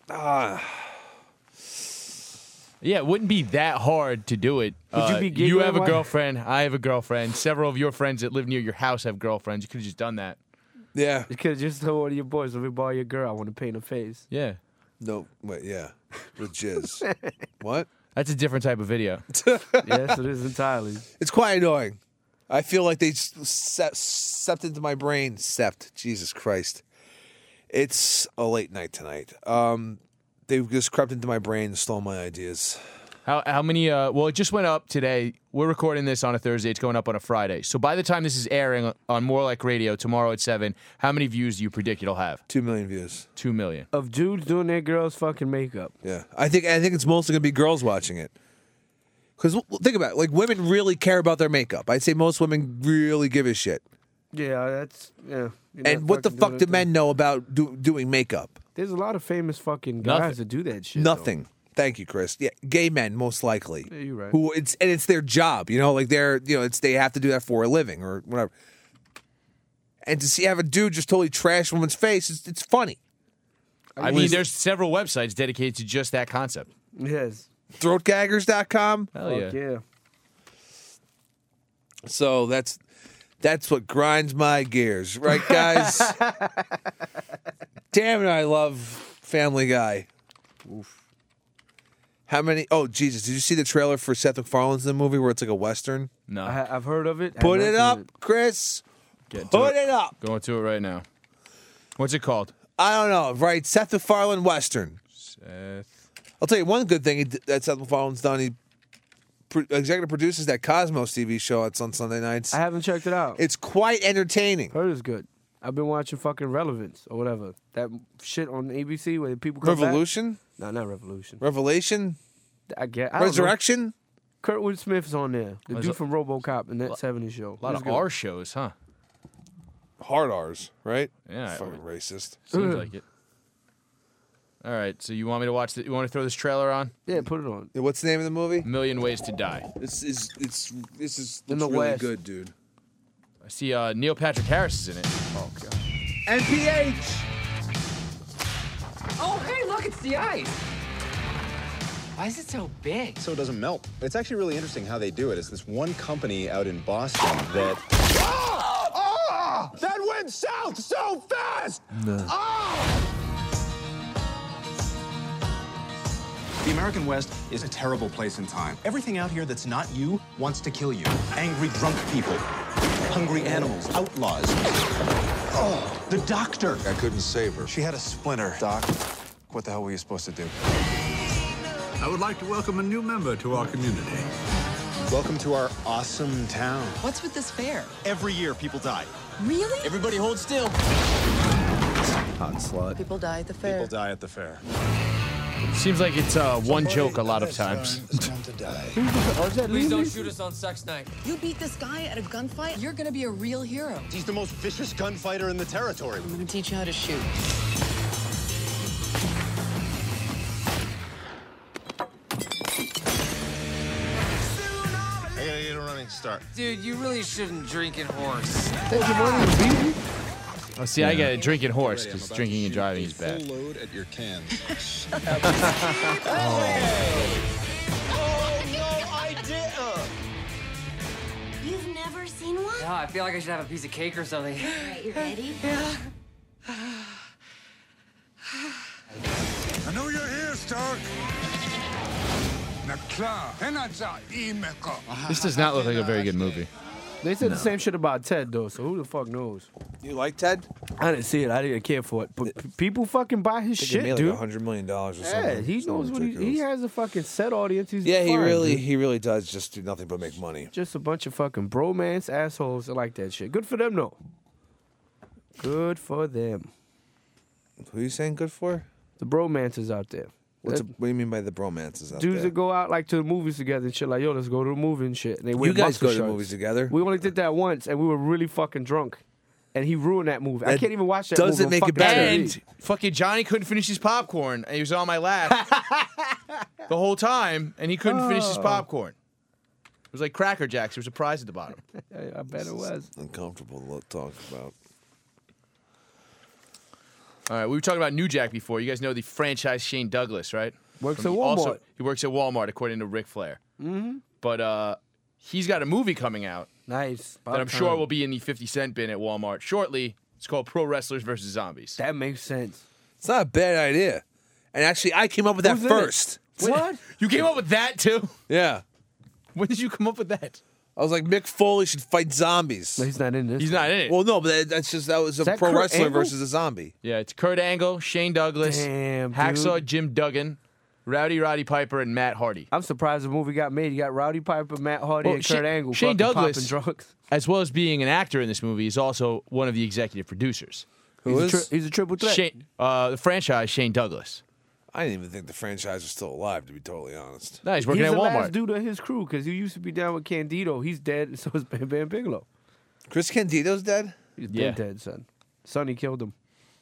[SPEAKER 5] Yeah, it wouldn't be that hard to do it.
[SPEAKER 4] Would you
[SPEAKER 5] Uh,
[SPEAKER 4] be giggling
[SPEAKER 5] you have a
[SPEAKER 4] while-
[SPEAKER 5] girlfriend. I have a girlfriend. Several of your friends that live near your house have girlfriends. You could have just done that.
[SPEAKER 3] Yeah.
[SPEAKER 4] You could have just told one of your boys, let me borrow your girl. I want to paint her face.
[SPEAKER 5] Yeah.
[SPEAKER 3] No. Wait. Yeah. With jizz. What?
[SPEAKER 5] That's a different type of video.
[SPEAKER 4] Yes, it is entirely.
[SPEAKER 3] It's quite annoying. I feel like they s- se- sept into my brain. Sept. Jesus Christ. It's a late night tonight. Um, they just crept into my brain and stole my ideas.
[SPEAKER 5] How how many? Uh, well, it just went up today. We're recording this on a Thursday. It's going up on a Friday. So by the time this is airing on More Like Radio tomorrow at seven, how many views do you predict it'll have?
[SPEAKER 3] Two million views.
[SPEAKER 5] Two million.
[SPEAKER 4] Of dudes doing their girls' fucking makeup.
[SPEAKER 3] Yeah, I think I think it's mostly gonna be girls watching it. Because think about it, like women really care about their makeup. I'd say most women really give a shit.
[SPEAKER 4] Yeah, that's, yeah. You're
[SPEAKER 3] And
[SPEAKER 4] not
[SPEAKER 3] what the
[SPEAKER 4] fucking
[SPEAKER 3] fuck
[SPEAKER 4] doing
[SPEAKER 3] do
[SPEAKER 4] it,
[SPEAKER 3] men know about do, doing makeup?
[SPEAKER 4] though. There's a lot of famous fucking guys
[SPEAKER 5] Nothing.
[SPEAKER 4] that do that shit. though.
[SPEAKER 3] Nothing. Thank you, Chris. Yeah, gay men most likely.
[SPEAKER 4] Yeah, you're right.
[SPEAKER 3] Who it's and it's their job, you know, like they're you know it's they have to do that for a living or whatever. And to see have a dude just totally trash a woman's face, it's, it's funny.
[SPEAKER 5] I mean, there's several websites dedicated to just that concept.
[SPEAKER 4] Yes.
[SPEAKER 3] throat gaggers dot com.
[SPEAKER 5] Hell yeah.
[SPEAKER 4] Fuck yeah.
[SPEAKER 3] So that's that's what grinds my gears, right, guys? Damn it, I love Family Guy. Oof. How many? Oh Jesus! Did you see the trailer for Seth MacFarlane's in the movie where it's like a western?
[SPEAKER 5] No.
[SPEAKER 4] I ha- I've heard of it.
[SPEAKER 3] Put
[SPEAKER 4] I've
[SPEAKER 3] it
[SPEAKER 4] not
[SPEAKER 3] up,
[SPEAKER 4] seen
[SPEAKER 3] Chris.
[SPEAKER 5] Get to
[SPEAKER 3] Put
[SPEAKER 5] it.
[SPEAKER 3] it up.
[SPEAKER 5] Going to it right now. What's it called?
[SPEAKER 3] I don't know, right? Seth MacFarlane western.
[SPEAKER 5] Seth.
[SPEAKER 3] I'll tell you one good thing he did- that Seth MacFarlane's done. He pro- executive produces that Cosmos T V show that's on Sunday nights.
[SPEAKER 4] I haven't checked it out.
[SPEAKER 3] It's quite entertaining.
[SPEAKER 4] Heard it's good. I've been watching fucking Relevance or whatever. That shit on A B C where people come back.
[SPEAKER 3] Revolution,
[SPEAKER 4] No, not Revolution.
[SPEAKER 3] Revelation,
[SPEAKER 4] I get I don't know.
[SPEAKER 3] Resurrection.
[SPEAKER 4] Kurtwood Smith's on there. The
[SPEAKER 5] There's
[SPEAKER 4] dude
[SPEAKER 5] a-
[SPEAKER 4] from RoboCop and that seventies show.
[SPEAKER 5] A lot
[SPEAKER 4] He's
[SPEAKER 5] of
[SPEAKER 4] good.
[SPEAKER 5] R shows, huh?
[SPEAKER 3] Hard R's, right?
[SPEAKER 5] Yeah.
[SPEAKER 3] Fucking racist.
[SPEAKER 5] Seems like it. All right, so you want me to watch the, you want to throw this trailer on?
[SPEAKER 4] Yeah, put it on.
[SPEAKER 3] What's the name of the movie?
[SPEAKER 5] Million Ways to Die.
[SPEAKER 3] This is it's this is
[SPEAKER 4] In
[SPEAKER 3] looks
[SPEAKER 4] the
[SPEAKER 3] really
[SPEAKER 4] West.
[SPEAKER 3] good, dude.
[SPEAKER 5] I see uh, Neil Patrick Harris is in it.
[SPEAKER 4] Oh god.
[SPEAKER 3] N P H.
[SPEAKER 6] Oh, hey, look, it's the ice. Why is it so big?
[SPEAKER 7] So it doesn't melt. It's actually really interesting how they do it. It's this one company out in Boston that. Ah! Ah! That went south so fast! Ah! The American West is a terrible place in time. Everything out here that's not you wants to kill you. Angry drunk people, hungry animals, outlaws. Oh, the doctor.
[SPEAKER 8] I couldn't save her.
[SPEAKER 7] She had a splinter. Doc, what the hell were you supposed to do?
[SPEAKER 8] I would like to welcome a new member to our community.
[SPEAKER 7] Welcome to our awesome town.
[SPEAKER 9] What's with this fair?
[SPEAKER 7] Every year, people die.
[SPEAKER 9] Really?
[SPEAKER 7] Everybody hold still.
[SPEAKER 3] Hot slut.
[SPEAKER 9] People die at the fair.
[SPEAKER 7] People die at the fair.
[SPEAKER 5] Seems like it's uh, one joke a lot of times.
[SPEAKER 4] Oh, is that
[SPEAKER 6] Please don't
[SPEAKER 4] Lily?
[SPEAKER 6] shoot us on sex night.
[SPEAKER 9] You beat this guy at a gunfight, you're gonna be a real hero.
[SPEAKER 7] He's the most vicious gunfighter in the territory.
[SPEAKER 9] I'm gonna teach you how to shoot.
[SPEAKER 7] I gotta get a running start.
[SPEAKER 6] Dude, you really shouldn't drink and horse.
[SPEAKER 5] Oh, see, I get a drinking horse because drinking and driving is bad.
[SPEAKER 7] Full load at your can.
[SPEAKER 10] You've never seen one?
[SPEAKER 6] Yeah, I feel like I should have a piece of cake or something.
[SPEAKER 10] All right, you ready?
[SPEAKER 8] I know you're here, Stark.
[SPEAKER 5] This does not look like a very good movie.
[SPEAKER 4] They said the same shit about Ted though, so who the fuck knows?
[SPEAKER 3] You like Ted?
[SPEAKER 4] I didn't see it. I didn't care for it. But p- people fucking buy his
[SPEAKER 3] I think it
[SPEAKER 4] shit,
[SPEAKER 3] made like
[SPEAKER 4] dude.
[SPEAKER 3] a hundred million dollars or
[SPEAKER 4] Yeah,
[SPEAKER 3] something.
[SPEAKER 4] he
[SPEAKER 3] Something
[SPEAKER 4] knows what he, he
[SPEAKER 3] ridiculous.
[SPEAKER 4] has a fucking set audience. He's
[SPEAKER 3] Yeah, he
[SPEAKER 4] fine,
[SPEAKER 3] really
[SPEAKER 4] dude.
[SPEAKER 3] he really does just do nothing but make money.
[SPEAKER 4] Just a bunch of fucking bromance assholes that like that shit. Good for them though. Good for them.
[SPEAKER 3] Who are you saying good for?
[SPEAKER 4] The bromances out there.
[SPEAKER 3] What's
[SPEAKER 4] That-
[SPEAKER 3] a, what do you mean by the bromances out
[SPEAKER 4] Dudes
[SPEAKER 3] there?
[SPEAKER 4] that go out like to the movies together and shit, like, yo, let's go to the movie and shit. And they wear
[SPEAKER 3] You guys
[SPEAKER 4] muscle
[SPEAKER 3] go to the
[SPEAKER 4] shirts.
[SPEAKER 3] movies together?
[SPEAKER 4] We only did that once, and we were really fucking drunk. And he ruined that movie. I
[SPEAKER 3] That
[SPEAKER 4] can't even watch that
[SPEAKER 3] doesn't
[SPEAKER 4] movie.
[SPEAKER 3] make
[SPEAKER 4] on
[SPEAKER 3] it
[SPEAKER 4] fucking
[SPEAKER 3] better.
[SPEAKER 4] T V.
[SPEAKER 5] And fucking Johnny couldn't finish his popcorn, and he was on my lap the whole time, and he couldn't finish his popcorn. It was like Cracker Jacks. There was a prize at the bottom.
[SPEAKER 4] I bet it was.
[SPEAKER 3] Uncomfortable to talk about.
[SPEAKER 5] All right, we were talking about New Jack before. You guys know the franchise Shane Douglas, right?
[SPEAKER 4] Works
[SPEAKER 5] From
[SPEAKER 4] at
[SPEAKER 5] the-
[SPEAKER 4] Walmart.
[SPEAKER 5] Also, he works at Walmart, according to Ric Flair. Mm-hmm. But uh, he's got a movie coming out
[SPEAKER 4] Nice.
[SPEAKER 5] that I'm sure will be in the fifty cent bin at Walmart shortly. It's called Pro Wrestlers versus Zombies.
[SPEAKER 4] That makes sense.
[SPEAKER 3] It's not a bad idea. And actually, I came up with that
[SPEAKER 4] Who's in it?
[SPEAKER 3] first.
[SPEAKER 4] What?
[SPEAKER 5] You came up with that too?
[SPEAKER 3] Yeah.
[SPEAKER 5] When did you come up with that?
[SPEAKER 3] I was like, Mick Foley should fight zombies.
[SPEAKER 4] No, he's not in this.
[SPEAKER 5] He's not in it.
[SPEAKER 3] Well, no, but that, that's just that was a
[SPEAKER 4] that
[SPEAKER 3] pro
[SPEAKER 4] Kurt
[SPEAKER 3] wrestler
[SPEAKER 4] Angle?
[SPEAKER 3] versus a zombie.
[SPEAKER 5] Yeah, it's Kurt Angle, Shane Douglas,
[SPEAKER 4] Damn, dude.
[SPEAKER 5] Hacksaw Jim Duggan, Rowdy Roddy Piper, and Matt Hardy.
[SPEAKER 4] I'm surprised the movie got made. You got Rowdy Piper, Matt Hardy,
[SPEAKER 5] Well,
[SPEAKER 4] and
[SPEAKER 5] Shane-
[SPEAKER 4] Kurt Angle.
[SPEAKER 5] Shane
[SPEAKER 4] fucking
[SPEAKER 5] Douglas-
[SPEAKER 4] popping drugs.
[SPEAKER 5] As well as being an actor in this movie, is also one of the executive producers.
[SPEAKER 3] Who
[SPEAKER 4] He's a,
[SPEAKER 3] is?
[SPEAKER 4] tri- he's a triple threat.
[SPEAKER 5] Shane, uh, the franchise Shane Douglas.
[SPEAKER 3] I didn't even think the franchise was still alive, to be totally honest.
[SPEAKER 5] No, he's working
[SPEAKER 4] He's
[SPEAKER 5] at
[SPEAKER 4] the
[SPEAKER 5] Walmart.
[SPEAKER 4] last dude of his crew because he used to be down with Candido. He's dead, and so is Bam Bam Bigelow.
[SPEAKER 3] Chris Candido's dead?
[SPEAKER 4] He's
[SPEAKER 5] Yeah.
[SPEAKER 4] been dead, son. Sonny killed him.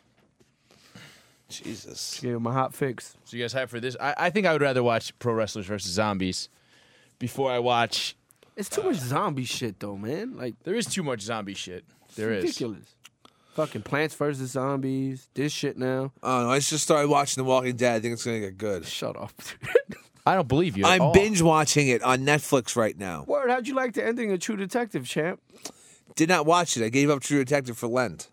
[SPEAKER 3] Jesus.
[SPEAKER 4] Gave him a hot fix.
[SPEAKER 5] So you guys hyped for this? I, I think I would rather watch Pro Wrestlers versus Zombies before I watch.
[SPEAKER 4] It's too much zombie shit, though, man. Like,
[SPEAKER 5] There is too much zombie shit. There is.
[SPEAKER 4] ridiculous. Fucking Plants versus Zombies. This shit now.
[SPEAKER 3] Oh, no, I just started watching The Walking Dead. I think it's going to get good.
[SPEAKER 4] Shut up.
[SPEAKER 5] I don't believe you. at
[SPEAKER 3] I'm
[SPEAKER 5] all.
[SPEAKER 3] binge watching it on Netflix right now.
[SPEAKER 4] Word, how'd you like the ending of True Detective, champ?
[SPEAKER 3] Did not watch it. I gave up True Detective for Lent.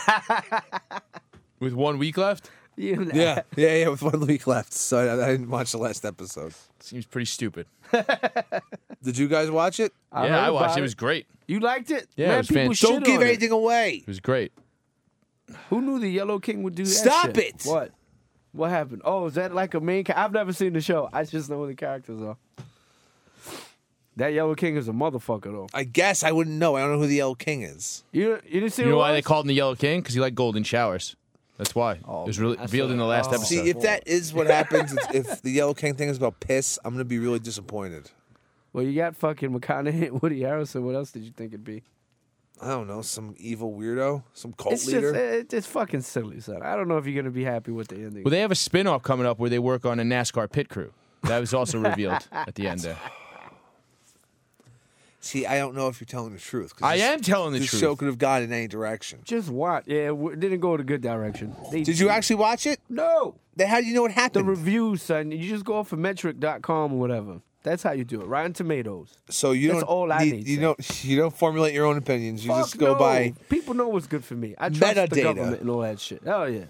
[SPEAKER 5] With one week left?
[SPEAKER 4] You know,
[SPEAKER 3] Yeah, yeah, yeah, with one week left. So I, I didn't watch the last episode.
[SPEAKER 5] Seems pretty stupid.
[SPEAKER 3] Did you guys watch it?
[SPEAKER 4] I
[SPEAKER 5] yeah,
[SPEAKER 4] heard
[SPEAKER 5] I watched
[SPEAKER 4] about
[SPEAKER 5] it. It was great.
[SPEAKER 4] You liked it?
[SPEAKER 5] Yeah,
[SPEAKER 4] Man,
[SPEAKER 5] it was
[SPEAKER 4] people
[SPEAKER 5] fan-
[SPEAKER 4] shit
[SPEAKER 3] Don't give
[SPEAKER 4] on it.
[SPEAKER 3] anything away.
[SPEAKER 5] It was great.
[SPEAKER 4] Who knew the Yellow King would do that
[SPEAKER 3] Stop
[SPEAKER 4] shit?
[SPEAKER 3] it!
[SPEAKER 4] What? What happened? Oh, is that like a main character? I've never seen the show. I just know who the characters are. That Yellow King is a motherfucker, though.
[SPEAKER 3] I guess I wouldn't know. I don't know who the Yellow King is.
[SPEAKER 4] You, you didn't see
[SPEAKER 5] You
[SPEAKER 4] who
[SPEAKER 5] know
[SPEAKER 4] it
[SPEAKER 5] why they
[SPEAKER 4] was?
[SPEAKER 5] called him the Yellow King? Because he liked golden showers. That's why.
[SPEAKER 4] Oh,
[SPEAKER 5] it was really
[SPEAKER 4] that's
[SPEAKER 5] revealed in the
[SPEAKER 4] what-
[SPEAKER 5] last
[SPEAKER 4] oh.
[SPEAKER 5] episode.
[SPEAKER 3] See, if that is what happens, it's, if the Yellow King thing is about piss, I'm going to be really disappointed.
[SPEAKER 4] Well, you got fucking McConaughey and Woody Harrelson. What else did you think it'd be?
[SPEAKER 3] I don't know, some evil weirdo, some cult
[SPEAKER 4] It's
[SPEAKER 3] leader.
[SPEAKER 4] just, it, it's fucking silly, son. I don't know if you're gonna be happy with the ending.
[SPEAKER 5] Well, they have a spin-off coming up where they work on a NASCAR pit crew. That was also revealed at the end there.
[SPEAKER 3] See, I don't know if you're telling the truth. 'cause
[SPEAKER 5] I
[SPEAKER 3] this-
[SPEAKER 5] am telling the
[SPEAKER 3] this
[SPEAKER 5] truth.
[SPEAKER 3] show could have gone in any direction.
[SPEAKER 4] Just watch. Yeah, it w- didn't go in a good direction. They,
[SPEAKER 3] Did you actually watch it?
[SPEAKER 4] No.
[SPEAKER 3] Then how do you know what
[SPEAKER 4] The
[SPEAKER 3] happened?
[SPEAKER 4] reviews, son. You just go off of metric dot com or whatever. That's how you do it. Rotten Tomatoes.
[SPEAKER 3] so you
[SPEAKER 4] That's
[SPEAKER 3] don't
[SPEAKER 4] all I
[SPEAKER 3] need,
[SPEAKER 4] need,
[SPEAKER 3] you
[SPEAKER 4] son.
[SPEAKER 3] don't you don't formulate your own opinions. You
[SPEAKER 4] Fuck
[SPEAKER 3] just go
[SPEAKER 4] no.
[SPEAKER 3] by
[SPEAKER 4] People know what's good for me. I trust the
[SPEAKER 3] Metadata.
[SPEAKER 4] government and all that shit. Hell yeah.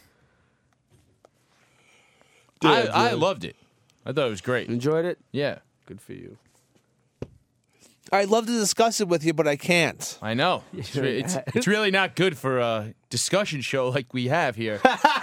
[SPEAKER 5] I, I loved it. I thought it was great.
[SPEAKER 4] Enjoyed it?
[SPEAKER 5] Yeah,
[SPEAKER 4] Good for you.
[SPEAKER 3] I'd love to discuss it with you, but I can't.
[SPEAKER 5] I know. It's, re- it's, it's really not good for a discussion show like we have here.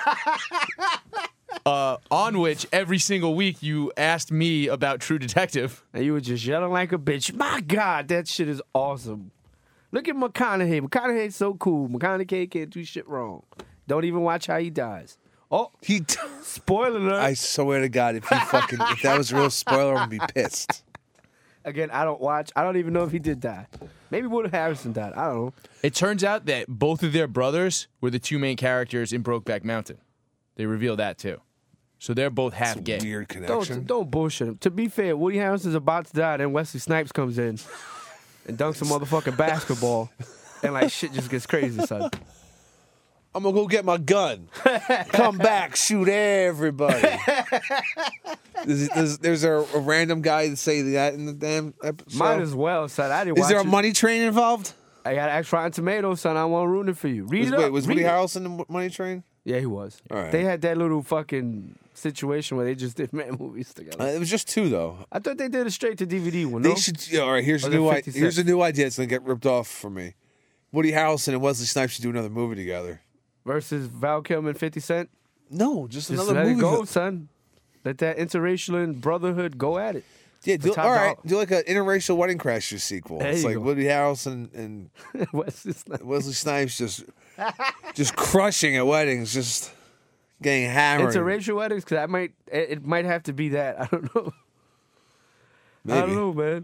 [SPEAKER 5] uh, on which every single week you asked me about True Detective.
[SPEAKER 4] And you were just yelling like a bitch. My God, that shit is awesome. Look at McConaughey. McConaughey's so cool. McConaughey can't do shit wrong. Don't even watch how he dies. Oh,
[SPEAKER 3] He
[SPEAKER 4] spoiler alert.
[SPEAKER 3] I swear to God, if he fucking if that was a real spoiler, I'm gonna be pissed.
[SPEAKER 4] Again, I don't watch. I don't even know if he did die. Maybe Woody Harrison died. I don't know.
[SPEAKER 5] It turns out that both of their brothers were the two main characters in Brokeback Mountain. They reveal that too. So they're both half
[SPEAKER 3] It's a
[SPEAKER 5] gay.
[SPEAKER 3] weird connection.
[SPEAKER 4] Don't, don't bullshit him. To be fair, Woody Harrelson's about to die, then Wesley Snipes comes in and dunks a motherfucking basketball, and like shit just gets crazy, son.
[SPEAKER 3] I'm gonna go get my gun. Come back, shoot everybody. there's, there's, there's a, a random guy to say that in the damn episode.
[SPEAKER 4] Might as well, son. I didn't
[SPEAKER 3] Is
[SPEAKER 4] watch
[SPEAKER 3] there a
[SPEAKER 4] it.
[SPEAKER 3] money train involved?
[SPEAKER 4] I got to ask Rotten Tomatoes, son. I want to ruin it for you. Read
[SPEAKER 3] Was,
[SPEAKER 4] it up.
[SPEAKER 3] wait, was
[SPEAKER 4] Read
[SPEAKER 3] Woody
[SPEAKER 4] it.
[SPEAKER 3] Harrelson in Money Train?
[SPEAKER 4] Yeah, he was.
[SPEAKER 3] All right.
[SPEAKER 4] They had that little fucking situation where they just did man movies together.
[SPEAKER 3] Uh, it was just two though.
[SPEAKER 4] I thought they did a straight to D V D one.
[SPEAKER 3] They
[SPEAKER 4] No?
[SPEAKER 3] should. Yeah, all right, here's a
[SPEAKER 4] Or the
[SPEAKER 3] new idea.
[SPEAKER 4] fifty
[SPEAKER 3] Here's a
[SPEAKER 4] cent.
[SPEAKER 3] new idea. It's gonna get ripped off from me. Woody Harrelson and Wesley Snipes should do another movie together.
[SPEAKER 4] Versus Val Kilmer and fifty Cent.
[SPEAKER 3] No, just,
[SPEAKER 4] Just
[SPEAKER 3] another
[SPEAKER 4] let
[SPEAKER 3] movie.
[SPEAKER 4] it go, son. Let that interracial and brotherhood go at it.
[SPEAKER 3] Yeah, do,
[SPEAKER 4] top
[SPEAKER 3] all right.
[SPEAKER 4] dollar.
[SPEAKER 3] Do like an interracial Wedding Crashers sequel.
[SPEAKER 4] There
[SPEAKER 3] it's
[SPEAKER 4] you
[SPEAKER 3] like
[SPEAKER 4] go.
[SPEAKER 3] Woody Harrelson and
[SPEAKER 4] Wesley Snipes.
[SPEAKER 3] Wesley Snipes just just crushing at weddings, just getting hammered.
[SPEAKER 4] Interracial weddings, because I might, it, it might have to be that. I don't know.
[SPEAKER 3] Maybe.
[SPEAKER 4] I don't know, man.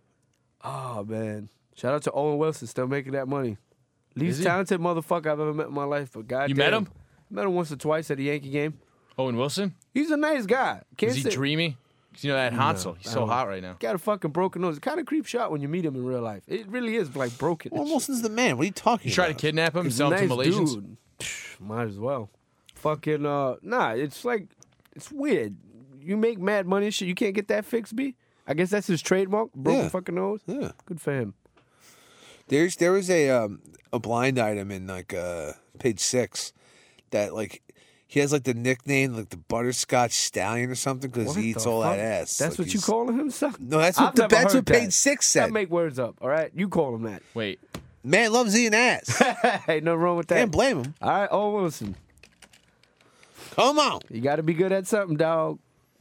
[SPEAKER 4] Oh man! Shout out to Owen Wilson, still making that money.
[SPEAKER 5] Is
[SPEAKER 4] Least
[SPEAKER 5] he?
[SPEAKER 4] talented motherfucker I've ever met in my life. But goddamn,
[SPEAKER 5] You met him?
[SPEAKER 4] Met him once or twice at a Yankee game.
[SPEAKER 5] Owen Wilson?
[SPEAKER 4] He's a nice guy. Can't
[SPEAKER 5] Is he
[SPEAKER 4] say-
[SPEAKER 5] dreamy? 'Cause you know that Hansel. He's
[SPEAKER 4] I
[SPEAKER 5] so
[SPEAKER 4] don't-
[SPEAKER 5] hot right now.
[SPEAKER 4] Got a fucking broken nose. It kind of creeps you out when you meet him in real life. It really is like broken.
[SPEAKER 3] Well, Wilson's the man. What are you talking
[SPEAKER 5] You try to
[SPEAKER 3] about?
[SPEAKER 5] kidnap him,
[SPEAKER 4] He's
[SPEAKER 5] sell
[SPEAKER 4] a
[SPEAKER 5] him to
[SPEAKER 4] nice
[SPEAKER 5] Malaysians?
[SPEAKER 4] dude. Psh, Might as well. Fucking uh, nah. It's like it's weird. You make mad money and shit. You can't get that fixed, B. I guess that's his trademark. Broken
[SPEAKER 3] Yeah.
[SPEAKER 4] fucking nose.
[SPEAKER 3] Yeah.
[SPEAKER 4] Good for him.
[SPEAKER 3] There's there was a um, a blind item in like uh, page six that like he has like the nickname like the butterscotch stallion or something because
[SPEAKER 4] What
[SPEAKER 3] he eats
[SPEAKER 4] the
[SPEAKER 3] all
[SPEAKER 4] fuck?
[SPEAKER 3] that ass.
[SPEAKER 4] That's
[SPEAKER 3] Like
[SPEAKER 4] what you
[SPEAKER 3] he's-
[SPEAKER 4] calling him, son?
[SPEAKER 3] No, that's what
[SPEAKER 4] I've
[SPEAKER 3] the,
[SPEAKER 4] never
[SPEAKER 3] that's
[SPEAKER 4] heard
[SPEAKER 3] what page
[SPEAKER 4] that.
[SPEAKER 3] six
[SPEAKER 4] That
[SPEAKER 3] said.
[SPEAKER 4] make words up. All right, you call him that.
[SPEAKER 5] Wait.
[SPEAKER 3] Man loves eating ass.
[SPEAKER 4] Ain't nothing wrong with that.
[SPEAKER 3] Can't blame him.
[SPEAKER 4] All right, Owen Wilson.
[SPEAKER 3] Come on.
[SPEAKER 4] You got to be good at something, dog.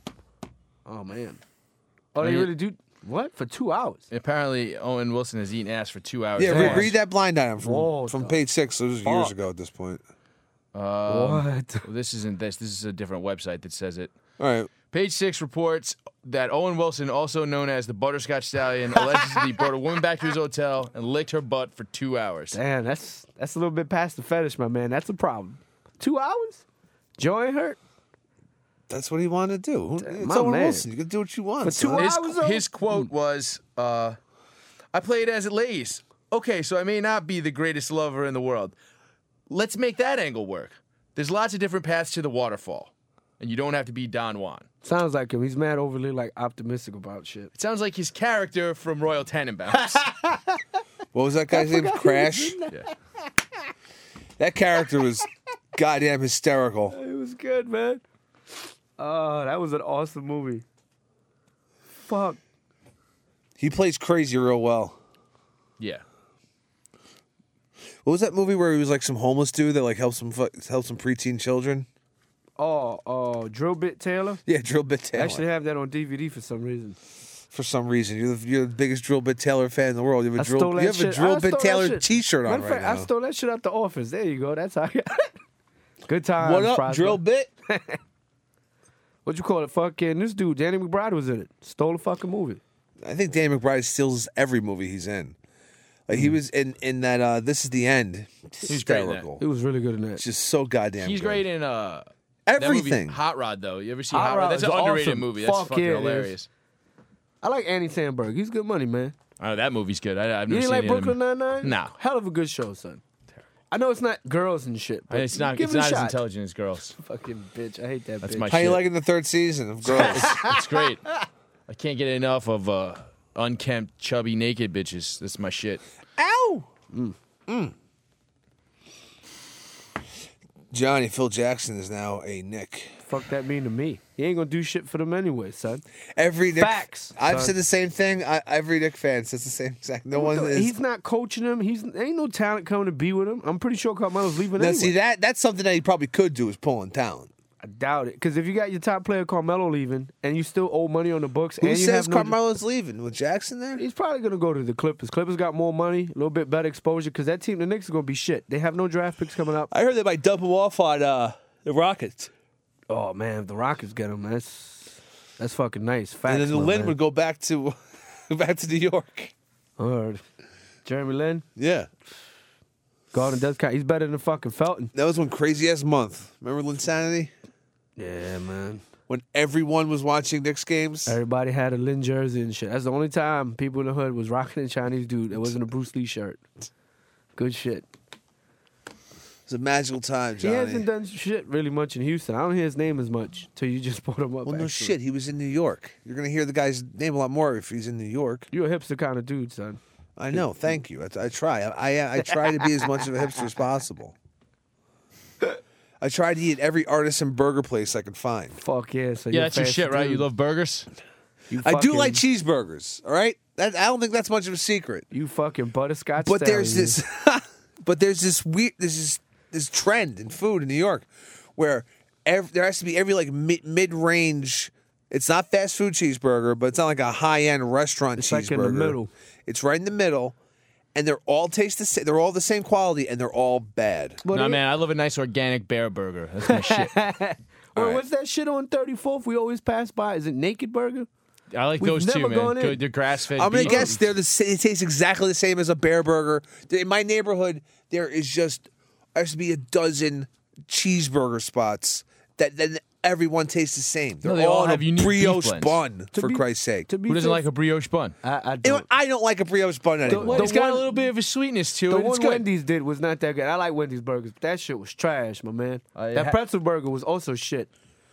[SPEAKER 4] Oh man. Oh, they
[SPEAKER 5] Yeah.
[SPEAKER 4] really do what for two hours?
[SPEAKER 5] Apparently, Owen Wilson has eaten ass for two hours.
[SPEAKER 3] Yeah,
[SPEAKER 5] Damn.
[SPEAKER 3] re- read that blind item from
[SPEAKER 4] Whoa,
[SPEAKER 3] from
[SPEAKER 4] the
[SPEAKER 3] page six. It was years
[SPEAKER 4] fuck?
[SPEAKER 3] ago at this point.
[SPEAKER 5] Um,
[SPEAKER 4] What?
[SPEAKER 5] well, this isn't this. This is a different website that says it.
[SPEAKER 3] All right.
[SPEAKER 5] Page six reports that Owen Wilson, also known as the Butterscotch Stallion, allegedly brought a woman back to his hotel and licked her butt for two hours.
[SPEAKER 4] Damn, that's that's a little bit past the fetish, my man. That's a problem. Two hours? Joy ain't hurt?
[SPEAKER 3] That's what he wanted to do. Who- It's
[SPEAKER 4] my
[SPEAKER 3] Owen
[SPEAKER 4] man.
[SPEAKER 3] Wilson. You can do what you want.
[SPEAKER 4] For two
[SPEAKER 3] son.
[SPEAKER 5] His,
[SPEAKER 4] hours, though?
[SPEAKER 5] his quote was, uh, I play it as it lays. Okay, so I may not be the greatest lover in the world. Let's make that angle work. There's lots of different paths to the waterfall, and you don't have to be Don Juan.
[SPEAKER 4] Sounds like him. He's mad overly like optimistic about shit.
[SPEAKER 5] It sounds like his character from Royal Tenenbaums.
[SPEAKER 3] What was that guy's name? Crash.
[SPEAKER 5] Yeah.
[SPEAKER 3] That character was goddamn hysterical.
[SPEAKER 4] It was good, man. Oh, that was an awesome movie. Fuck.
[SPEAKER 3] He plays crazy real well.
[SPEAKER 5] Yeah.
[SPEAKER 3] What was that movie where he was like some homeless dude that like helps some fu- helps some preteen children?
[SPEAKER 4] Oh, oh, Drill Bit Taylor.
[SPEAKER 3] Yeah, Drill Bit
[SPEAKER 4] I
[SPEAKER 3] Taylor.
[SPEAKER 4] actually have that on D V D for some reason.
[SPEAKER 3] For some reason, you're the, you're the biggest Drill Bit Taylor fan in the world. You have a
[SPEAKER 4] I
[SPEAKER 3] Drill,
[SPEAKER 4] stole that
[SPEAKER 3] you have
[SPEAKER 4] shit.
[SPEAKER 3] a Drill
[SPEAKER 4] I
[SPEAKER 3] Bit
[SPEAKER 4] stole that
[SPEAKER 3] Taylor
[SPEAKER 4] shit.
[SPEAKER 3] T-shirt on
[SPEAKER 4] Matter of
[SPEAKER 3] right
[SPEAKER 4] fact,
[SPEAKER 3] now.
[SPEAKER 4] I stole that shit out the office. There you go. That's how I got it. Good times.
[SPEAKER 3] What up,
[SPEAKER 4] Prosper.
[SPEAKER 3] Drill Bit?
[SPEAKER 4] What you call it? Fucking this dude, Danny McBride was in it. Stole the fucking movie.
[SPEAKER 3] I think Danny McBride steals every movie he's in. Like he was in in that. Uh, this is the end.
[SPEAKER 5] He's great in that.
[SPEAKER 3] Hysterical.
[SPEAKER 4] He was really good in that.
[SPEAKER 3] It's just so goddamn.
[SPEAKER 5] He's
[SPEAKER 3] good.
[SPEAKER 5] great in uh that movie,
[SPEAKER 3] Everything.
[SPEAKER 5] Hot Rod, though. You ever see
[SPEAKER 4] Hot
[SPEAKER 5] Hot, Rod?
[SPEAKER 4] Rod
[SPEAKER 5] That's an
[SPEAKER 4] is
[SPEAKER 5] underrated
[SPEAKER 4] awesome.
[SPEAKER 5] movie. That's
[SPEAKER 4] Fuck
[SPEAKER 5] fucking
[SPEAKER 4] yeah, it is.
[SPEAKER 5] hilarious.
[SPEAKER 4] I like Andy Samberg. He's good money, man.
[SPEAKER 5] Oh, that movie's good. I, I've
[SPEAKER 4] You
[SPEAKER 5] never
[SPEAKER 4] ain't
[SPEAKER 5] seen
[SPEAKER 4] like
[SPEAKER 5] any of
[SPEAKER 4] Brooklyn
[SPEAKER 5] them.
[SPEAKER 4] Nine Nine?
[SPEAKER 5] No.
[SPEAKER 4] Hell of a good show, son. I know it's not girls and shit, but
[SPEAKER 5] It's not.
[SPEAKER 4] give
[SPEAKER 5] It's
[SPEAKER 4] it a
[SPEAKER 5] not as
[SPEAKER 4] shot.
[SPEAKER 5] intelligent as girls.
[SPEAKER 4] Fucking bitch. I hate that
[SPEAKER 5] That's
[SPEAKER 4] bitch.
[SPEAKER 5] my
[SPEAKER 3] How
[SPEAKER 5] shit.
[SPEAKER 3] you liking the third season of Girls?
[SPEAKER 5] It's great. I can't get enough of uh, unkempt, chubby, naked bitches. That's my shit.
[SPEAKER 3] Ow! Mm. Mm. Johnny, Phil Jackson is now a Nick.
[SPEAKER 4] Fuck that mean to me? He ain't gonna do shit for them anyway, son.
[SPEAKER 3] Every Nick,
[SPEAKER 4] Facts,
[SPEAKER 3] I've
[SPEAKER 4] son.
[SPEAKER 3] said the same thing. I, every Nick fan says the same exact. No one is.
[SPEAKER 4] He's not coaching him. He's ain't no talent coming to be with him. I'm pretty sure Carmelo's leaving
[SPEAKER 3] Now,
[SPEAKER 4] anyway.
[SPEAKER 3] see that that's something that he probably could do is pulling talent.
[SPEAKER 4] I doubt it. Because if you got your top player Carmelo leaving and you still owe money on the books,
[SPEAKER 3] Who
[SPEAKER 4] and you
[SPEAKER 3] says
[SPEAKER 4] have no,
[SPEAKER 3] Carmelo's leaving with Jackson there?
[SPEAKER 4] he's probably gonna go to the Clippers. Clippers got more money, a little bit better exposure. Because that team, the Knicks, are gonna be shit. They have no draft picks coming up.
[SPEAKER 3] I heard they might dump him off on uh, the Rockets,
[SPEAKER 4] Oh man, if the Rockets get him, that's that's fucking nice. Facts,
[SPEAKER 3] and then the
[SPEAKER 4] my
[SPEAKER 3] Lynn
[SPEAKER 4] man.
[SPEAKER 3] would go back to back to New York.
[SPEAKER 4] Word. Jeremy Lin,
[SPEAKER 3] Yeah,
[SPEAKER 4] Garden does count. He's better than fucking Felton.
[SPEAKER 3] that was one crazy ass month. Remember Linsanity?
[SPEAKER 4] Yeah, man.
[SPEAKER 3] When everyone was watching Knicks games.
[SPEAKER 4] Everybody had a Lin jersey and shit. That's the only time people in the hood was rocking a Chinese dude that wasn't a Bruce Lee shirt. Good shit.
[SPEAKER 3] It was a magical time,
[SPEAKER 4] He
[SPEAKER 3] Johnny.
[SPEAKER 4] hasn't done shit really much in Houston. I don't hear his name as much till you just brought him up.
[SPEAKER 3] Well, no
[SPEAKER 4] actually.
[SPEAKER 3] shit. He was in New York. You're gonna hear the guy's name a lot more if he's in New York.
[SPEAKER 4] You're a hipster kind of dude, son.
[SPEAKER 3] I know. Thank you. I, I try. I, I I try to be as much of a hipster as possible. I try to eat at every artisan burger place I can find.
[SPEAKER 4] Fuck yeah. So
[SPEAKER 5] Yeah,
[SPEAKER 4] you're
[SPEAKER 5] that's your
[SPEAKER 4] fast
[SPEAKER 5] shit, right?
[SPEAKER 4] dude.
[SPEAKER 5] You love burgers?
[SPEAKER 4] You
[SPEAKER 3] I do
[SPEAKER 4] fucking-
[SPEAKER 3] like cheeseburgers. All right. That, I don't think that's much of a secret.
[SPEAKER 4] You fucking butterscotch.
[SPEAKER 3] But there's
[SPEAKER 4] stallion.
[SPEAKER 3] this. but there's this weird. There's this this trend in food in New York where ev there has to be every like mid mid range. It's not fast food cheeseburger, but it's not like a high end restaurant
[SPEAKER 4] It's
[SPEAKER 3] cheeseburger.
[SPEAKER 4] like in the middle.
[SPEAKER 3] It's right in the middle, and they're all taste the same. They're all the same quality, and they're all bad.
[SPEAKER 4] But
[SPEAKER 5] No,
[SPEAKER 4] it-
[SPEAKER 5] man, I love a nice organic bear burger. That's my shit.
[SPEAKER 4] Well,
[SPEAKER 3] right.
[SPEAKER 4] what's that shit on thirty-fourth we always pass by? Is it Naked Burger?
[SPEAKER 5] I like
[SPEAKER 4] We've
[SPEAKER 5] those
[SPEAKER 4] never
[SPEAKER 5] too, man.
[SPEAKER 4] gone in.
[SPEAKER 5] Good, they're grass fed.
[SPEAKER 3] I'm gonna guess they're the sa- it tastes exactly the same as a bear burger. In my neighborhood, there is just there has to be a dozen cheeseburger spots that then everyone tastes the same. They're
[SPEAKER 5] No, they all
[SPEAKER 3] in
[SPEAKER 5] have
[SPEAKER 3] a
[SPEAKER 5] unique beef
[SPEAKER 3] brioche
[SPEAKER 5] blends.
[SPEAKER 3] bun,
[SPEAKER 4] To
[SPEAKER 3] for
[SPEAKER 4] be-
[SPEAKER 3] Christ's sake.
[SPEAKER 4] To be
[SPEAKER 5] Who doesn't
[SPEAKER 4] fair-
[SPEAKER 5] like a brioche bun?
[SPEAKER 4] I, I
[SPEAKER 3] You know
[SPEAKER 4] don't.
[SPEAKER 3] what? I don't like a brioche bun anymore.
[SPEAKER 5] Well,
[SPEAKER 4] the
[SPEAKER 5] it's got
[SPEAKER 4] one-
[SPEAKER 5] a little bit of a sweetness to
[SPEAKER 4] The
[SPEAKER 5] it. It's
[SPEAKER 4] one
[SPEAKER 5] good.
[SPEAKER 4] Wendy's did was not that good. I like Wendy's burgers, but that shit was trash, my man.
[SPEAKER 5] Uh,
[SPEAKER 4] that
[SPEAKER 5] ha-
[SPEAKER 4] pretzel burger was also shit.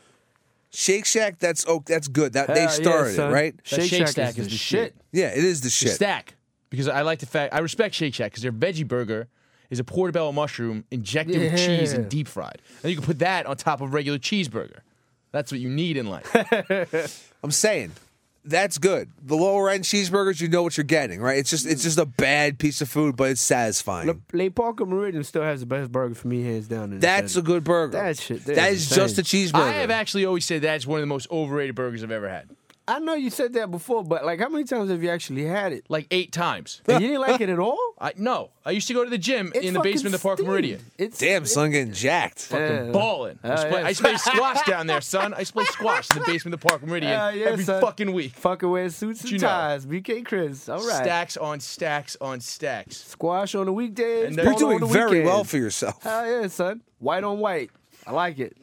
[SPEAKER 3] Shake Shack, that's oh, that's good. That
[SPEAKER 4] Hell
[SPEAKER 3] they
[SPEAKER 4] yeah,
[SPEAKER 3] started it,
[SPEAKER 4] son.
[SPEAKER 3] right?
[SPEAKER 5] That
[SPEAKER 4] Shake
[SPEAKER 5] Shake
[SPEAKER 4] Shack
[SPEAKER 5] Stack
[SPEAKER 4] is
[SPEAKER 5] is
[SPEAKER 4] the
[SPEAKER 5] the
[SPEAKER 4] shit.
[SPEAKER 5] shit.
[SPEAKER 3] Yeah, it is the
[SPEAKER 5] The
[SPEAKER 3] shit.
[SPEAKER 5] stack. Because I like the fact I respect Shake Shack because their veggie burger is a portobello mushroom injected with cheese
[SPEAKER 4] Yeah.
[SPEAKER 5] and deep fried. And you can put that on top of a regular cheeseburger. That's what you need in life.
[SPEAKER 3] I'm saying that's good. The lower end cheeseburgers, you know what you're getting, right? It's just it's just a bad piece of food, but it's satisfying.
[SPEAKER 4] Le, Le Parker Meridian still has the best burger for me, hands down. in the
[SPEAKER 3] That's
[SPEAKER 4] city.
[SPEAKER 3] a good burger.
[SPEAKER 4] That shit there
[SPEAKER 3] That
[SPEAKER 4] is
[SPEAKER 3] is just a
[SPEAKER 4] insane.
[SPEAKER 3] cheeseburger.
[SPEAKER 5] I have actually always said that's one of the most overrated burgers I've ever had.
[SPEAKER 4] I know you said that before, but like, how many times have you actually had it?
[SPEAKER 5] Like eight times.
[SPEAKER 4] And you didn't like it at all?
[SPEAKER 5] I no. I used to go to the gym
[SPEAKER 4] It's
[SPEAKER 5] in the basement of the Park
[SPEAKER 4] fucking
[SPEAKER 5] Meridian.
[SPEAKER 4] steamed. It's,
[SPEAKER 3] Damn, son, getting jacked.
[SPEAKER 5] Fucking
[SPEAKER 4] Yeah.
[SPEAKER 5] balling. I,
[SPEAKER 4] Uh,
[SPEAKER 5] used to play,
[SPEAKER 4] yeah.
[SPEAKER 5] I used to play squash down there, son. I used to play squash in the basement of the Park Meridian
[SPEAKER 4] Hell yeah,
[SPEAKER 5] every
[SPEAKER 4] son.
[SPEAKER 5] fucking week.
[SPEAKER 4] Fucking wearing suits and
[SPEAKER 5] You know.
[SPEAKER 4] ties. B K Chris. All right.
[SPEAKER 5] Stacks on stacks on stacks.
[SPEAKER 4] Squash on the weekdays.
[SPEAKER 5] And
[SPEAKER 3] You're
[SPEAKER 5] then-
[SPEAKER 4] polo
[SPEAKER 3] doing
[SPEAKER 4] on the
[SPEAKER 3] very
[SPEAKER 4] weekends.
[SPEAKER 3] well for yourself.
[SPEAKER 4] Hell yeah, son. White on white. I like it.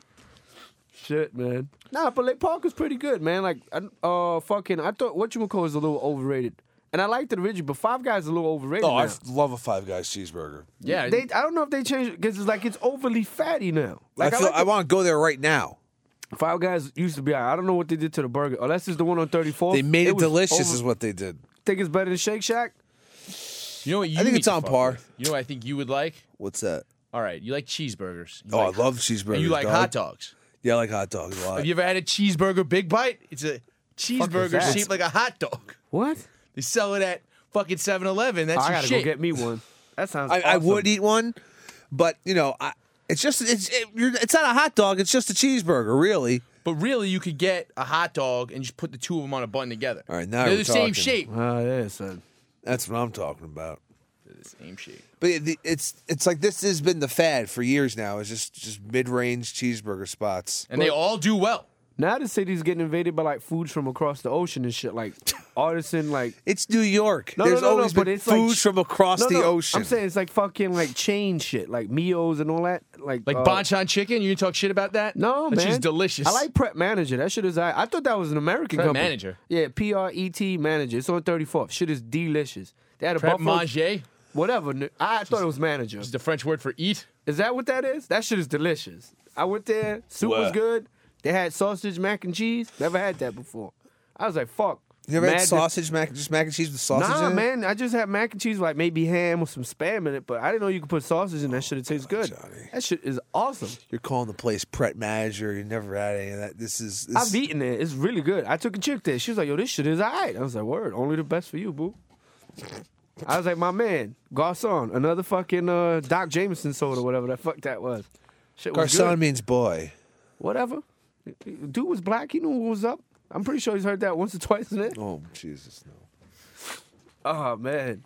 [SPEAKER 4] Shit, man. Nah, but Lake Park was pretty good, man. Like, I- uh, fucking, I thought what you call was a little overrated, and I liked it originally, but Five Guys is a little overrated.
[SPEAKER 3] Oh, I
[SPEAKER 4] now.
[SPEAKER 3] love a Five Guys cheeseburger.
[SPEAKER 5] Yeah.
[SPEAKER 4] They, I don't know if they changed it because it's like it's overly fatty now. Like
[SPEAKER 3] I feel
[SPEAKER 4] like
[SPEAKER 3] I want to go there right now.
[SPEAKER 4] the- Five Guys used to be. I don't know what they did to the burger. Oh, that's just the one on thirty-fourth.
[SPEAKER 3] They made it,
[SPEAKER 4] was
[SPEAKER 3] delicious,
[SPEAKER 4] over-
[SPEAKER 3] is what they did.
[SPEAKER 4] Think it's better than Shake Shack?
[SPEAKER 5] You know what you
[SPEAKER 3] I think
[SPEAKER 5] need
[SPEAKER 3] it's
[SPEAKER 5] to
[SPEAKER 3] on
[SPEAKER 5] fuck
[SPEAKER 3] par.
[SPEAKER 5] with? You know what I think you would like?
[SPEAKER 3] What's that?
[SPEAKER 5] All right, you like cheeseburgers. You
[SPEAKER 3] Oh,
[SPEAKER 5] like,
[SPEAKER 3] I love cheeseburgers.
[SPEAKER 5] and you like
[SPEAKER 3] dog.
[SPEAKER 5] hot dogs.
[SPEAKER 3] Yeah, I like hot dogs a lot.
[SPEAKER 5] Have you ever had a cheeseburger big bite? It's a cheeseburger
[SPEAKER 4] that?
[SPEAKER 5] shaped like a hot dog.
[SPEAKER 4] What?
[SPEAKER 5] They sell it at fucking seven eleven. That's
[SPEAKER 4] Oh, I
[SPEAKER 5] your
[SPEAKER 4] gotta
[SPEAKER 5] shit.
[SPEAKER 4] go get me one. That sounds.
[SPEAKER 3] I, I
[SPEAKER 4] awesome.
[SPEAKER 3] would eat one, but you know, I, it's just it's it, you're, it's not a hot dog. It's just a cheeseburger, really.
[SPEAKER 5] But really, you could get a hot dog and just put the two of them on a bun together.
[SPEAKER 3] All right, now
[SPEAKER 5] they're
[SPEAKER 3] we're
[SPEAKER 5] the same
[SPEAKER 3] talking.
[SPEAKER 5] shape.
[SPEAKER 4] Oh yeah, son.
[SPEAKER 3] That's what I'm talking about.
[SPEAKER 5] They're the same shape.
[SPEAKER 3] But it, it's it's like this has been the fad for years now. It's just just mid range cheeseburger spots.
[SPEAKER 5] And they all do well.
[SPEAKER 4] Now the city's getting invaded by like foods from across the ocean and shit, like artisan, like
[SPEAKER 3] It's New York.
[SPEAKER 4] no,
[SPEAKER 3] There's
[SPEAKER 4] no, no,
[SPEAKER 3] always
[SPEAKER 4] no, but
[SPEAKER 3] been
[SPEAKER 4] it's like
[SPEAKER 3] foods
[SPEAKER 4] sh-
[SPEAKER 3] from across
[SPEAKER 4] no,
[SPEAKER 3] the
[SPEAKER 4] no,
[SPEAKER 3] ocean.
[SPEAKER 4] I'm saying it's like fucking like chain shit, like Mio's and all that, like
[SPEAKER 5] Like
[SPEAKER 4] uh,
[SPEAKER 5] Bonchon chicken? You didn't talk shit about that?
[SPEAKER 4] No,
[SPEAKER 5] That's
[SPEAKER 4] man,
[SPEAKER 5] just delicious.
[SPEAKER 4] I like Prep Manager. That shit is. I, I thought that was an American
[SPEAKER 5] Prep
[SPEAKER 4] company.
[SPEAKER 5] Manager?
[SPEAKER 4] Yeah, P R E T Manager. It's on thirty-fourth. Shit is delicious. They had a
[SPEAKER 5] Prep
[SPEAKER 4] buffalo.
[SPEAKER 5] manger.
[SPEAKER 4] Whatever. n- I thought it was Manager.
[SPEAKER 5] Is the French word for eat?
[SPEAKER 4] Is that what that is? That shit is delicious. I went there. Soup was
[SPEAKER 3] What?
[SPEAKER 4] good. They had sausage, mac and cheese. Never had that before. I was like, fuck.
[SPEAKER 3] You ever had
[SPEAKER 4] Mad-
[SPEAKER 3] sausage, mac, just mac and cheese with sausage
[SPEAKER 4] Nah,
[SPEAKER 3] in it?
[SPEAKER 4] man. I just had mac and cheese, like maybe ham or some spam in it, but I didn't know you could put sausage in that shit. It tastes good.
[SPEAKER 3] Johnny.
[SPEAKER 4] That shit is awesome.
[SPEAKER 3] You're calling the place Pret Manager. You never had any of that. This is. This,
[SPEAKER 4] I've eaten it. It's really good. I took a chick there. She was like, yo, this shit is all right. I was like, word. Only the best for you, boo. I was like, my man, Garcon, another fucking uh, Doc Jameson soda, whatever the fuck that was. Shit was
[SPEAKER 3] Garcon
[SPEAKER 4] good.
[SPEAKER 3] means boy.
[SPEAKER 4] Whatever. Dude was black. He knew what was up. I'm pretty sure he's heard that once or twice in it.
[SPEAKER 3] Oh, Jesus, no.
[SPEAKER 4] Oh, man.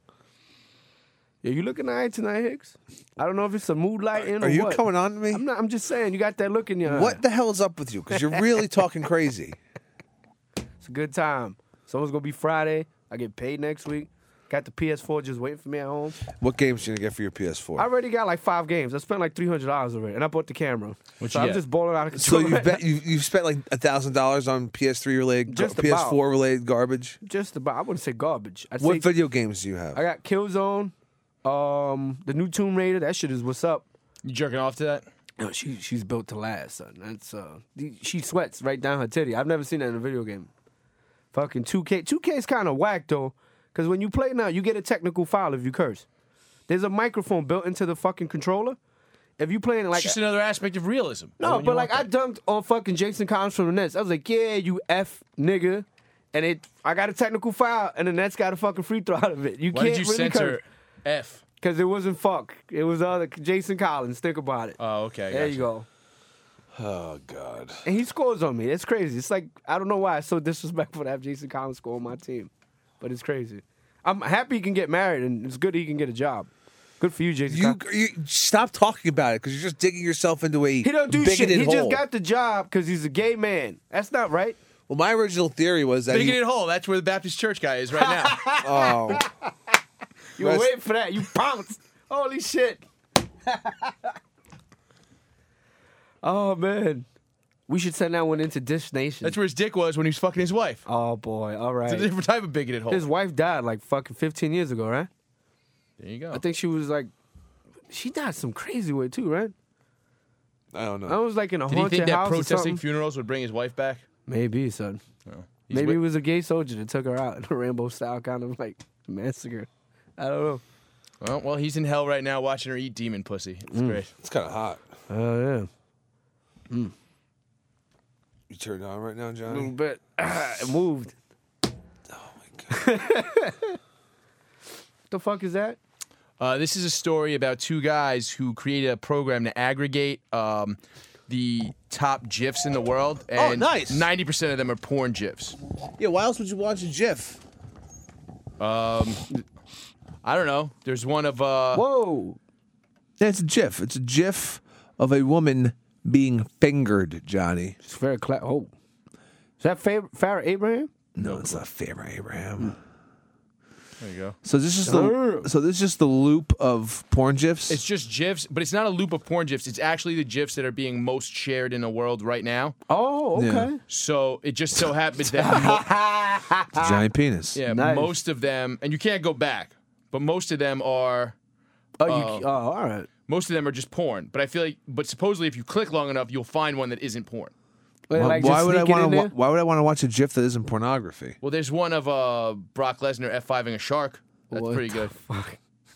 [SPEAKER 4] Yeah, you looking all right tonight, Hicks? I don't know if it's a mood lighting or
[SPEAKER 3] Are you
[SPEAKER 4] what.
[SPEAKER 3] coming on to me?
[SPEAKER 4] I'm not. I'm just saying, you got that look in your eye.
[SPEAKER 3] What the hell is up with you? Because you're really talking crazy.
[SPEAKER 4] It's a good time. So it's going to be Friday. I get paid next week. Got the P S four just waiting for me at home.
[SPEAKER 3] What games you gonna get for your P S four?
[SPEAKER 4] I already got like five games. I spent like three hundred dollars already, and I bought the camera.
[SPEAKER 5] What'd
[SPEAKER 4] so
[SPEAKER 5] you
[SPEAKER 4] I'm
[SPEAKER 5] get?
[SPEAKER 4] just balling out of
[SPEAKER 3] So
[SPEAKER 4] control.
[SPEAKER 3] you
[SPEAKER 4] right
[SPEAKER 3] bet
[SPEAKER 4] now.
[SPEAKER 3] you you've spent like a thousand dollars on P S three related,
[SPEAKER 4] Just
[SPEAKER 3] P S four
[SPEAKER 4] about.
[SPEAKER 3] related garbage.
[SPEAKER 4] Just about. I wouldn't say garbage. I'd
[SPEAKER 3] What
[SPEAKER 4] say
[SPEAKER 3] video games do you have?
[SPEAKER 4] I got Killzone, um, the new Tomb Raider. That shit is what's up.
[SPEAKER 5] You jerking off to that?
[SPEAKER 4] No, she she's built to last, son. That's uh, the- she sweats right down her titty. I've never seen that in a video game. Fucking two K. two K is kind of whack though, because when you play now, you get a technical foul if you curse. There's a microphone built into the fucking controller. If you playing like
[SPEAKER 5] It's just another aspect of realism.
[SPEAKER 4] no,
[SPEAKER 5] When you
[SPEAKER 4] but like I
[SPEAKER 5] want that.
[SPEAKER 4] dunked on fucking Jason Collins from the Nets. I was like, yeah, you F nigga. And it, I got a technical foul, and the Nets got a fucking free throw out of it. You
[SPEAKER 5] Why
[SPEAKER 4] can't
[SPEAKER 5] did you
[SPEAKER 4] really
[SPEAKER 5] censor F?
[SPEAKER 4] Because it wasn't fuck. It was other Jason Collins. Think about it.
[SPEAKER 5] Oh, okay. I
[SPEAKER 4] there
[SPEAKER 5] gotcha.
[SPEAKER 4] you go.
[SPEAKER 3] Oh God.
[SPEAKER 4] And he scores on me. It's crazy. It's like I don't know why it's so disrespectful to have Jason Collins score on my team, but it's crazy. I'm happy he can get married, and it's good he can get a job. Good for you, Jason.
[SPEAKER 3] You,
[SPEAKER 4] Collins.
[SPEAKER 3] you stop talking about it because you're just digging yourself into a
[SPEAKER 4] He don't do
[SPEAKER 3] bigoted
[SPEAKER 4] shit. He
[SPEAKER 3] hole.
[SPEAKER 4] just got the job because he's a gay man. That's not right.
[SPEAKER 3] Well, my original theory was that he,
[SPEAKER 5] Bigoted hole. That's where the Baptist church guy is right now.
[SPEAKER 3] oh,
[SPEAKER 4] You were
[SPEAKER 3] Rest-
[SPEAKER 4] waiting for that. You pounced. Holy shit. Oh man, we should send that one into Dish Nation.
[SPEAKER 5] That's where his dick was when he was fucking his wife.
[SPEAKER 4] Oh boy. All
[SPEAKER 5] It's a
[SPEAKER 4] right.
[SPEAKER 5] different type of bigoted hole.
[SPEAKER 4] His wife died like fucking fifteen years ago, right?
[SPEAKER 5] There you go.
[SPEAKER 4] I think she was like, she died some crazy way too, right?
[SPEAKER 3] I don't
[SPEAKER 4] I
[SPEAKER 3] know.
[SPEAKER 4] was like in a
[SPEAKER 5] Did he
[SPEAKER 4] haunted
[SPEAKER 5] think that
[SPEAKER 4] house or
[SPEAKER 5] protesting
[SPEAKER 4] something.
[SPEAKER 5] funerals would bring his wife back?
[SPEAKER 4] Maybe, son.
[SPEAKER 5] No. He's
[SPEAKER 4] Maybe
[SPEAKER 5] wi-
[SPEAKER 4] it was a gay soldier that took her out in a Rambo style kind of like massacre. I don't know.
[SPEAKER 5] Well, well, he's in hell right now watching her eat demon pussy. It's great.
[SPEAKER 3] It's kind of hot.
[SPEAKER 4] Oh yeah.
[SPEAKER 3] You turned on right now,
[SPEAKER 4] A little
[SPEAKER 3] Johnny?
[SPEAKER 4] bit. It moved.
[SPEAKER 3] Oh my God.
[SPEAKER 4] The fuck is that?
[SPEAKER 5] Uh, this is a story about two guys who created a program to aggregate um, the top GIFs in the world.
[SPEAKER 3] Oh,
[SPEAKER 5] And
[SPEAKER 3] nice.
[SPEAKER 5] ninety percent of them are porn GIFs.
[SPEAKER 3] Yeah. Why else would you watch a GIF?
[SPEAKER 5] Um, I don't know. There's one of. Uh,
[SPEAKER 4] Whoa.
[SPEAKER 3] Yeah, it's a GIF. It's a GIF of a woman being fingered, Johnny.
[SPEAKER 4] It's very cla- Oh. Is that Fa- Farrah Abraham?
[SPEAKER 3] No, it's not Farrah Abraham.
[SPEAKER 5] There you go.
[SPEAKER 3] So this is the so this is just the loop of porn GIFs.
[SPEAKER 5] It's just GIFs, but it's not a loop of porn GIFs. It's actually the GIFs that are being most shared in the world right now.
[SPEAKER 4] Oh, okay.
[SPEAKER 3] Yeah.
[SPEAKER 5] So it just so happens that mo-
[SPEAKER 3] It's a giant penis.
[SPEAKER 5] yeah,
[SPEAKER 4] Nice.
[SPEAKER 5] most of them, and you can't go back, but most of them are
[SPEAKER 4] Oh, you,
[SPEAKER 5] Uh,
[SPEAKER 4] oh, all right.
[SPEAKER 5] most of them are just porn. But I feel like, but supposedly if you click long enough, you'll find one that isn't porn.
[SPEAKER 4] Wait,
[SPEAKER 3] Why,
[SPEAKER 4] like,
[SPEAKER 3] why
[SPEAKER 4] just
[SPEAKER 3] would I
[SPEAKER 4] sneak it
[SPEAKER 3] want
[SPEAKER 4] in
[SPEAKER 3] to?
[SPEAKER 4] there?
[SPEAKER 3] Why would I want to watch a GIF that isn't pornography?
[SPEAKER 5] Well, there's one of uh, Brock Lesnar F five ing a shark. That's
[SPEAKER 4] What
[SPEAKER 5] pretty
[SPEAKER 4] the
[SPEAKER 5] good.
[SPEAKER 4] fuck?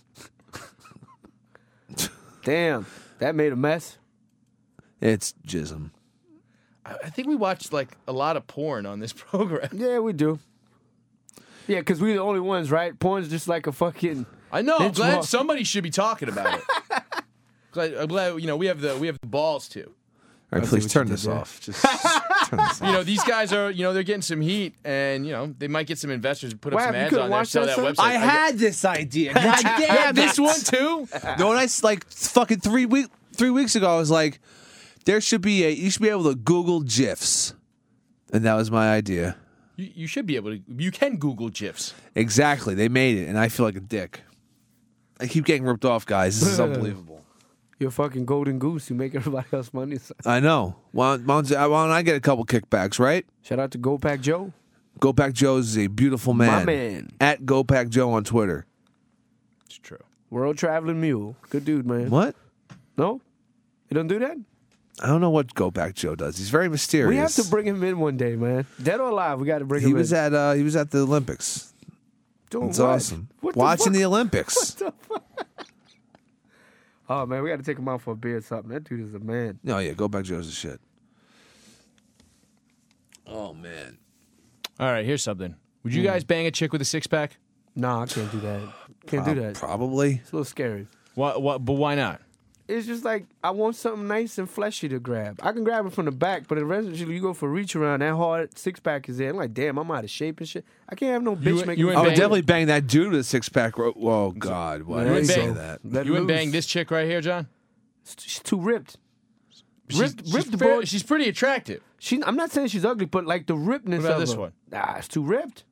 [SPEAKER 4] Damn, that made a mess.
[SPEAKER 3] It's jism.
[SPEAKER 5] I, I think we watched like a lot of porn on this program.
[SPEAKER 4] Yeah, we do. Yeah, because we're the only ones, right? Porn's just like a fucking.
[SPEAKER 5] I know. I'm
[SPEAKER 4] It's
[SPEAKER 5] glad
[SPEAKER 4] wrong.
[SPEAKER 5] somebody should be talking about it. glad, I'm glad you know we have the we have the balls to.
[SPEAKER 3] All right,
[SPEAKER 4] see
[SPEAKER 3] please
[SPEAKER 4] what
[SPEAKER 3] turn
[SPEAKER 4] you did
[SPEAKER 3] this
[SPEAKER 4] there.
[SPEAKER 3] off. Just, just turn this off.
[SPEAKER 5] You know, these guys are, you know, they're getting some heat, and you know, they might get some investors to put up
[SPEAKER 4] Wow,
[SPEAKER 5] some
[SPEAKER 4] you
[SPEAKER 5] ads
[SPEAKER 4] couldn't
[SPEAKER 5] on there,
[SPEAKER 4] watch
[SPEAKER 5] sell
[SPEAKER 4] that,
[SPEAKER 5] that
[SPEAKER 4] son?
[SPEAKER 5] website.
[SPEAKER 3] I had this idea. God
[SPEAKER 5] yeah,
[SPEAKER 3] damn
[SPEAKER 5] this
[SPEAKER 3] it.
[SPEAKER 5] one too.
[SPEAKER 3] No, when I s- like fucking three week three weeks ago, I was like, There should be a. You should be able to Google GIFs, and that was my idea.
[SPEAKER 5] You, you should be able to. You can Google GIFs.
[SPEAKER 3] Exactly. They made it, and I feel like a dick. I keep getting ripped off, guys. This is unbelievable.
[SPEAKER 4] You're a fucking golden goose. You make everybody else money.
[SPEAKER 3] I know. Why don't, why don't why don't I get a couple kickbacks, right?
[SPEAKER 4] Shout out to Go Pack Joe.
[SPEAKER 3] Go Pack Joe is a beautiful man.
[SPEAKER 4] My man.
[SPEAKER 3] At Go Pack Joe on Twitter.
[SPEAKER 5] It's true.
[SPEAKER 4] World traveling mule. Good dude, man.
[SPEAKER 3] What?
[SPEAKER 4] No? You don't do that?
[SPEAKER 3] I don't know what Go Pack Joe does. He's very mysterious.
[SPEAKER 4] We have to bring him in one day, man. Dead or alive, we got to bring
[SPEAKER 3] He
[SPEAKER 4] him
[SPEAKER 3] was
[SPEAKER 4] in.
[SPEAKER 3] at uh, he was at the Olympics.
[SPEAKER 4] Doing
[SPEAKER 3] That's
[SPEAKER 4] what?
[SPEAKER 3] awesome.
[SPEAKER 4] What the
[SPEAKER 3] Watching
[SPEAKER 4] fuck?
[SPEAKER 3] the Olympics.
[SPEAKER 4] What the fuck? Oh, man, we got to take him out for a beer or something. That dude is a man.
[SPEAKER 3] No, yeah, Go Back Joe's the shit. Oh man.
[SPEAKER 5] All right, here's something. Would you
[SPEAKER 4] Hmm.
[SPEAKER 5] guys bang a chick with a six pack?
[SPEAKER 4] Nah, I can't do that. Can't
[SPEAKER 3] Prob-
[SPEAKER 4] do that.
[SPEAKER 3] Probably.
[SPEAKER 4] It's a little scary.
[SPEAKER 5] What? What? But why not?
[SPEAKER 4] It's just like, I want something nice and fleshy to grab. I can grab it from the back, but eventually you go for reach around, that hard six pack is there. I'm like, damn, I'm out of shape and shit. I can't have no bitch
[SPEAKER 5] You-
[SPEAKER 4] making
[SPEAKER 5] you
[SPEAKER 4] me
[SPEAKER 5] ain't
[SPEAKER 3] I would
[SPEAKER 5] bang-
[SPEAKER 3] definitely bang that dude with a six pack. Ro- Whoa, God, why
[SPEAKER 4] Yeah,
[SPEAKER 3] did
[SPEAKER 5] You
[SPEAKER 3] I
[SPEAKER 5] would
[SPEAKER 3] say
[SPEAKER 5] bang
[SPEAKER 3] that?
[SPEAKER 4] Let
[SPEAKER 5] You would
[SPEAKER 4] loose.
[SPEAKER 5] bang this chick right here, John.
[SPEAKER 4] She's too ripped.
[SPEAKER 5] She's,
[SPEAKER 4] Ripped,
[SPEAKER 5] she's
[SPEAKER 4] ripped the
[SPEAKER 5] fair-
[SPEAKER 4] board.
[SPEAKER 5] She's pretty attractive.
[SPEAKER 4] She, I'm not saying she's ugly, but like the rippedness
[SPEAKER 5] What about
[SPEAKER 4] of
[SPEAKER 5] this
[SPEAKER 4] her.
[SPEAKER 5] one?
[SPEAKER 4] Nah, it's too ripped.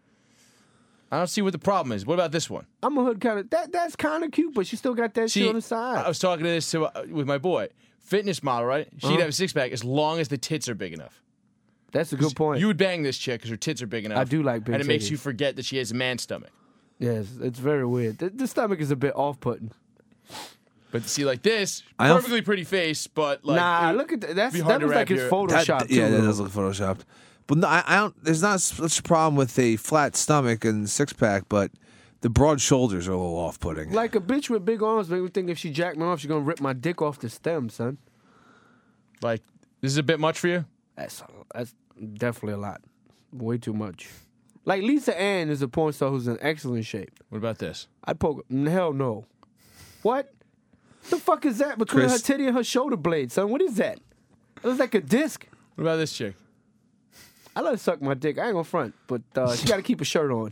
[SPEAKER 5] I don't see what the problem is. What about this one?
[SPEAKER 4] I'm a hood kind of that. That's kind of cute, but she still got that
[SPEAKER 5] See,
[SPEAKER 4] shit on the side.
[SPEAKER 5] I was talking to this to, uh, with my boy. Fitness model, right? She'd
[SPEAKER 4] Uh-huh.
[SPEAKER 5] have a six pack as long as the tits are big enough.
[SPEAKER 4] That's a good point.
[SPEAKER 5] You would bang this chick because her tits are big enough.
[SPEAKER 4] I do like big
[SPEAKER 5] and it makes
[SPEAKER 4] titties.
[SPEAKER 5] you forget that she has a man stomach.
[SPEAKER 4] Yes, it's very weird. The, the stomach is a bit off-putting.
[SPEAKER 5] But see, like this,
[SPEAKER 3] I don't-
[SPEAKER 5] perfectly pretty face, but like
[SPEAKER 4] nah,
[SPEAKER 5] it-
[SPEAKER 4] look at that. That's,
[SPEAKER 5] be hard
[SPEAKER 4] that
[SPEAKER 5] to
[SPEAKER 4] was like
[SPEAKER 5] wrap
[SPEAKER 4] his
[SPEAKER 5] your-
[SPEAKER 4] Photoshop.
[SPEAKER 3] That- yeah,
[SPEAKER 4] too,
[SPEAKER 3] that
[SPEAKER 4] though.
[SPEAKER 3] does look photoshopped. But no, I, I don't. There's not such a problem with a flat stomach and six pack, but the broad shoulders are a little off-putting.
[SPEAKER 4] Like a bitch with big arms make me think if she jacked me off, she's gonna rip my dick off the stem, son.
[SPEAKER 5] like this is a bit much for you.
[SPEAKER 4] That's that's definitely a lot. Way too much. Like Lisa Ann is a porn star who's in excellent shape.
[SPEAKER 5] What about this?
[SPEAKER 4] I'd poke her. Hell no. What? The fuck is that between
[SPEAKER 3] Chris-
[SPEAKER 4] her titty and her shoulder blade, son? What is that? It looks like a disc.
[SPEAKER 5] What about this chick?
[SPEAKER 4] I let her suck my dick. I ain't gonna front, but uh, she got to keep a shirt on.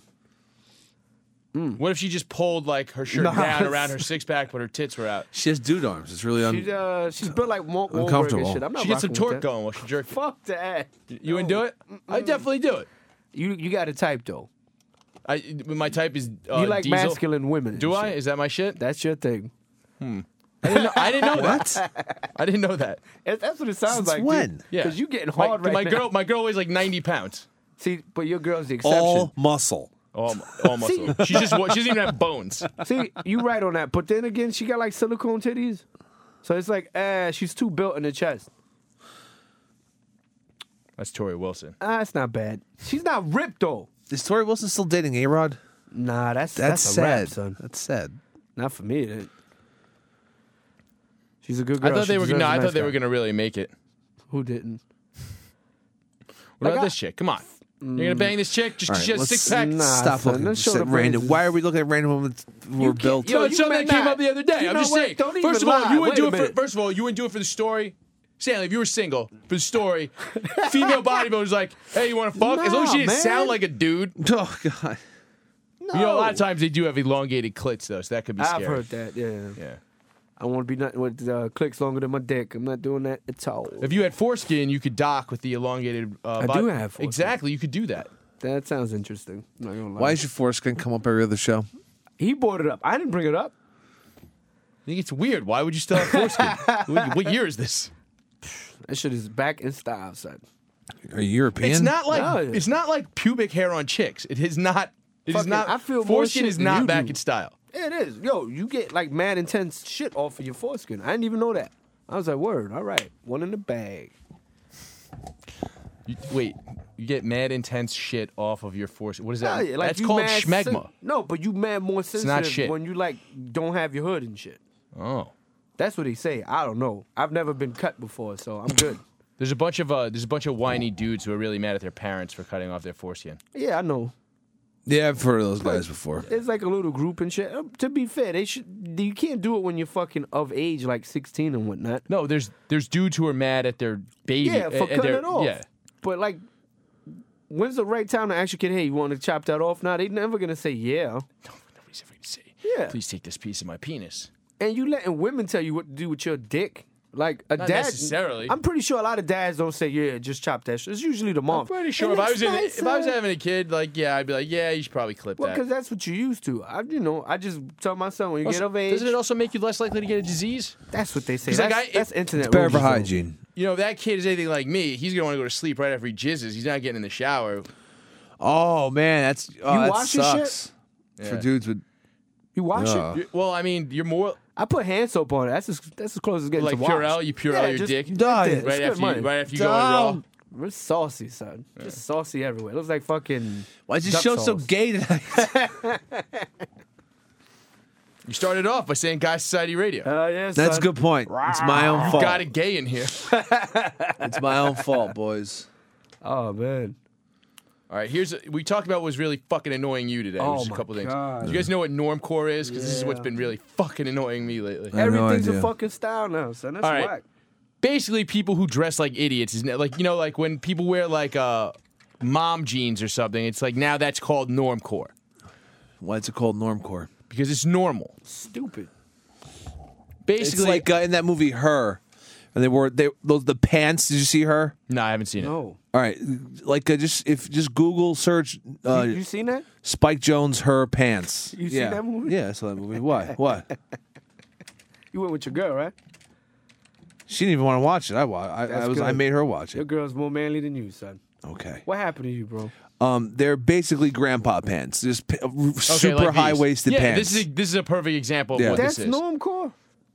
[SPEAKER 5] What if she just pulled like her shirt
[SPEAKER 4] Nah.
[SPEAKER 5] down around her six pack, but her tits were out?
[SPEAKER 3] she has dude arms. It's really un-
[SPEAKER 4] She's uh, she's built like Mark Wahlberg and
[SPEAKER 3] Uncomfortable.
[SPEAKER 4] shit. I'm not
[SPEAKER 5] She gets some
[SPEAKER 4] rocking with
[SPEAKER 5] torque
[SPEAKER 4] that.
[SPEAKER 5] going while she jerks.
[SPEAKER 4] Fuck that.
[SPEAKER 5] You wouldn't do it? I definitely do it.
[SPEAKER 4] You you got a type though.
[SPEAKER 5] I my type is uh,
[SPEAKER 4] you like
[SPEAKER 5] diesel.
[SPEAKER 4] masculine women. and
[SPEAKER 5] Do I?
[SPEAKER 4] shit.
[SPEAKER 5] Is that my shit?
[SPEAKER 4] That's your thing.
[SPEAKER 5] I didn't know, I didn't know that. I didn't know that.
[SPEAKER 4] That's, that's what it sounds
[SPEAKER 3] Since
[SPEAKER 4] like.
[SPEAKER 3] when?
[SPEAKER 5] Yeah,
[SPEAKER 4] Because you getting
[SPEAKER 5] my,
[SPEAKER 4] hard right
[SPEAKER 5] my
[SPEAKER 4] now.
[SPEAKER 5] girl, my girl weighs like ninety pounds.
[SPEAKER 4] See, but your girl's the exception.
[SPEAKER 3] all muscle.
[SPEAKER 5] Oh, all muscle. She just wa- she doesn't even have bones.
[SPEAKER 4] See, you right on that. But then again, she got like silicone titties. So it's like, ah, she's too built in the chest.
[SPEAKER 5] That's Tori Wilson.
[SPEAKER 4] Ah, it's not bad. She's not ripped though.
[SPEAKER 3] Is Tori Wilson still dating A Rod?
[SPEAKER 4] Nah, that's
[SPEAKER 3] That's,
[SPEAKER 4] that's, a
[SPEAKER 3] sad.
[SPEAKER 4] wrap, son.
[SPEAKER 3] That's sad.
[SPEAKER 4] Not for me. That- She's a good
[SPEAKER 5] I
[SPEAKER 4] girl.
[SPEAKER 5] thought they
[SPEAKER 4] She
[SPEAKER 5] were
[SPEAKER 4] deserves
[SPEAKER 5] no,
[SPEAKER 4] a
[SPEAKER 5] I
[SPEAKER 4] nice
[SPEAKER 5] thought they
[SPEAKER 4] guy.
[SPEAKER 5] were gonna really make it.
[SPEAKER 4] Who didn't?
[SPEAKER 5] What
[SPEAKER 4] Like,
[SPEAKER 5] about
[SPEAKER 4] I-
[SPEAKER 5] this chick? Come on, you're gonna bang this chick just
[SPEAKER 3] All
[SPEAKER 5] because
[SPEAKER 3] right,
[SPEAKER 5] she has
[SPEAKER 3] let's
[SPEAKER 5] six pack.
[SPEAKER 4] Nah,
[SPEAKER 3] Stop
[SPEAKER 4] son,
[SPEAKER 3] looking
[SPEAKER 4] let's
[SPEAKER 3] just
[SPEAKER 4] show
[SPEAKER 3] at
[SPEAKER 4] the
[SPEAKER 3] random.
[SPEAKER 4] brains.
[SPEAKER 3] Why are we looking at random women who were
[SPEAKER 4] can't-
[SPEAKER 3] built?
[SPEAKER 4] yo,
[SPEAKER 5] No,
[SPEAKER 4] you
[SPEAKER 5] something
[SPEAKER 4] may
[SPEAKER 5] that came
[SPEAKER 4] not-
[SPEAKER 5] up the other day.
[SPEAKER 4] you
[SPEAKER 5] I'm
[SPEAKER 4] know
[SPEAKER 5] just
[SPEAKER 4] what?
[SPEAKER 5] saying.
[SPEAKER 4] Don't even
[SPEAKER 5] First of all,
[SPEAKER 4] lie.
[SPEAKER 5] you wouldn't
[SPEAKER 4] Wait
[SPEAKER 5] do
[SPEAKER 4] a
[SPEAKER 5] it for.
[SPEAKER 4] minute.
[SPEAKER 5] First of all, you wouldn't do it for the story. Stanley, if you were single, for the story, female bodybuilder's like, "Hey, you want to fuck?" As long as she
[SPEAKER 4] Nah,
[SPEAKER 5] didn't
[SPEAKER 4] man.
[SPEAKER 5] sound like a dude.
[SPEAKER 3] Oh God.
[SPEAKER 4] No.
[SPEAKER 5] You know, a lot of times they do have elongated clits though, so that could be scary.
[SPEAKER 4] I've heard that. Yeah.
[SPEAKER 5] Yeah.
[SPEAKER 4] I want to be nothing with uh, clicks longer than my dick. I'm not doing that at all.
[SPEAKER 5] If you had foreskin, you could dock with the elongated. Uh,
[SPEAKER 4] I
[SPEAKER 5] body-
[SPEAKER 4] do have foreskin.
[SPEAKER 5] Exactly, you could do that.
[SPEAKER 4] That sounds interesting. I'm not gonna lie.
[SPEAKER 3] Why is your foreskin come up every other show?
[SPEAKER 4] He brought it up. I didn't bring it up.
[SPEAKER 5] I think it's weird. Why would you still have foreskin? what, what year is this?
[SPEAKER 4] That shit is back in style, son.
[SPEAKER 3] Are you European?
[SPEAKER 5] It's not like
[SPEAKER 4] No.
[SPEAKER 5] it's not like pubic hair on chicks. It is not. It is
[SPEAKER 4] Fucking-
[SPEAKER 5] not.
[SPEAKER 4] I feel more
[SPEAKER 5] foreskin
[SPEAKER 4] shit
[SPEAKER 5] is
[SPEAKER 4] than
[SPEAKER 5] not
[SPEAKER 4] you
[SPEAKER 5] back
[SPEAKER 4] do.
[SPEAKER 5] in style.
[SPEAKER 4] It is. Yo, you get like mad intense shit off of your foreskin. I didn't even know that. I was like, word, all right. One in the bag.
[SPEAKER 5] You, wait, you get mad intense shit off of your foreskin. What is that?
[SPEAKER 4] Hell yeah, like
[SPEAKER 5] That's
[SPEAKER 4] you
[SPEAKER 5] called
[SPEAKER 4] mad
[SPEAKER 5] schmegma.
[SPEAKER 4] sen- no, but you mad more sensitive
[SPEAKER 5] shit.
[SPEAKER 4] when you like don't have your hood and shit.
[SPEAKER 5] Oh,
[SPEAKER 4] That's what they say. I don't know. I've never been cut before, so I'm good.
[SPEAKER 5] there's a bunch of uh, there's a bunch of whiny dudes who are really mad at their parents for cutting off their foreskin.
[SPEAKER 4] Yeah, I know.
[SPEAKER 3] Yeah, I've heard of those guys before.
[SPEAKER 4] It's like a little group and shit. Uh, To be fair, they should. You can't do it when you're fucking of age, like sixteen and whatnot.
[SPEAKER 5] No, there's there's dudes who are mad at their baby.
[SPEAKER 4] Yeah, for
[SPEAKER 5] at
[SPEAKER 4] cutting
[SPEAKER 5] their,
[SPEAKER 4] it off.
[SPEAKER 5] Yeah,
[SPEAKER 4] But like, when's the right time to ask your kid, hey, you want to chop that off? Now they never gonna say yeah.
[SPEAKER 5] nobody's ever gonna say,
[SPEAKER 4] Yeah.
[SPEAKER 5] please take this piece of my penis.
[SPEAKER 4] And you letting women tell you what to do with your dick. Like a
[SPEAKER 5] Not
[SPEAKER 4] dad.
[SPEAKER 5] necessarily.
[SPEAKER 4] I'm pretty sure a lot of dads don't say, "Yeah, just chop that shit." It's usually the mom.
[SPEAKER 5] I'm pretty sure
[SPEAKER 4] It
[SPEAKER 5] if I
[SPEAKER 4] looks
[SPEAKER 5] was in,
[SPEAKER 4] nice,
[SPEAKER 5] if I was
[SPEAKER 4] uh,
[SPEAKER 5] having a kid, like yeah, I'd be like, yeah, you should probably clip
[SPEAKER 4] well,
[SPEAKER 5] that.
[SPEAKER 4] because that's what you used to. I, you know, I just tell my son when you
[SPEAKER 5] Also,
[SPEAKER 4] get of age.
[SPEAKER 5] doesn't it also make you less likely to get a disease?
[SPEAKER 4] That's what they say.
[SPEAKER 5] 'Cause, like,
[SPEAKER 4] That's,
[SPEAKER 5] I-
[SPEAKER 4] that's
[SPEAKER 5] if-
[SPEAKER 4] internet.
[SPEAKER 3] It's better for
[SPEAKER 4] rumors, though.
[SPEAKER 3] hygiene.
[SPEAKER 5] You know, if that kid is anything like me, he's gonna want to go to sleep right after he jizzes. He's not getting in the shower.
[SPEAKER 3] Oh man, that's oh,
[SPEAKER 4] You
[SPEAKER 3] that
[SPEAKER 4] wash your shit?
[SPEAKER 3] sucks for
[SPEAKER 5] Yeah.
[SPEAKER 3] dudes with.
[SPEAKER 4] You wash
[SPEAKER 3] Yeah.
[SPEAKER 4] it.
[SPEAKER 5] You- Well, I mean, you're more
[SPEAKER 4] I put hand soap on it. That's as that's as close as getting
[SPEAKER 5] like
[SPEAKER 4] to wash.
[SPEAKER 5] Purell. You Purell
[SPEAKER 4] Yeah,
[SPEAKER 5] your
[SPEAKER 4] just-
[SPEAKER 5] dick
[SPEAKER 3] Dog,
[SPEAKER 4] It's
[SPEAKER 5] right
[SPEAKER 4] good
[SPEAKER 5] after you,
[SPEAKER 4] money.
[SPEAKER 5] right after you go in raw.
[SPEAKER 3] Dog.
[SPEAKER 4] We're saucy, son. Just saucy everywhere. It looks like fucking.
[SPEAKER 3] Why'd you
[SPEAKER 4] duck
[SPEAKER 3] show so
[SPEAKER 4] sauce.
[SPEAKER 3] gay tonight?
[SPEAKER 5] You started off by saying Guy Society Radio.
[SPEAKER 4] Uh, yeah,
[SPEAKER 3] That's a
[SPEAKER 4] son.
[SPEAKER 3] good point. It's my own fault.
[SPEAKER 5] Got it gay in here.
[SPEAKER 3] It's my own fault, boys.
[SPEAKER 4] Oh man.
[SPEAKER 5] All right, here's a, we talked about what was really fucking annoying you today.
[SPEAKER 4] Oh,
[SPEAKER 5] which is a
[SPEAKER 4] my
[SPEAKER 5] couple things.
[SPEAKER 4] God.
[SPEAKER 5] Do you guys know what normcore is? Because this is what's
[SPEAKER 4] Yeah.
[SPEAKER 5] been really fucking annoying me lately.
[SPEAKER 3] I have no
[SPEAKER 4] Everything's a
[SPEAKER 3] idea.
[SPEAKER 4] fucking style now, son. That's
[SPEAKER 5] All right.
[SPEAKER 4] whack.
[SPEAKER 5] Basically, people who dress like idiots is like you know, like when people wear like uh, mom jeans or something. It's like now that's called normcore
[SPEAKER 3] Why is it called normcore?
[SPEAKER 5] because it's normal.
[SPEAKER 4] Stupid.
[SPEAKER 5] Basically,
[SPEAKER 3] It's like uh, in that movie Her, and they wore they those the pants. Did you see Her?
[SPEAKER 5] no, I haven't seen it.
[SPEAKER 4] No.
[SPEAKER 3] All right, like uh, just if just Google search uh,
[SPEAKER 4] you, you seen that?
[SPEAKER 3] Spike Jones Her pants.
[SPEAKER 4] You seen
[SPEAKER 3] yeah.
[SPEAKER 4] that movie?
[SPEAKER 3] Yeah, I saw that movie. Why? What?
[SPEAKER 4] You went with your girl, right?
[SPEAKER 3] She didn't even want to watch it. I wa- I, I
[SPEAKER 4] That's
[SPEAKER 3] was I
[SPEAKER 4] good.
[SPEAKER 3] made her watch
[SPEAKER 4] Your
[SPEAKER 3] it.
[SPEAKER 4] girl's more manly than you, son.
[SPEAKER 3] Okay.
[SPEAKER 4] What happened to you, bro?
[SPEAKER 3] Um, they're basically grandpa pants, just p-
[SPEAKER 5] Okay,
[SPEAKER 3] super
[SPEAKER 5] like these.
[SPEAKER 3] high waisted
[SPEAKER 5] yeah,
[SPEAKER 3] pants.
[SPEAKER 5] this is a, this is a perfect example of
[SPEAKER 3] Yeah.
[SPEAKER 5] what
[SPEAKER 4] That's
[SPEAKER 5] this is.
[SPEAKER 4] normcore.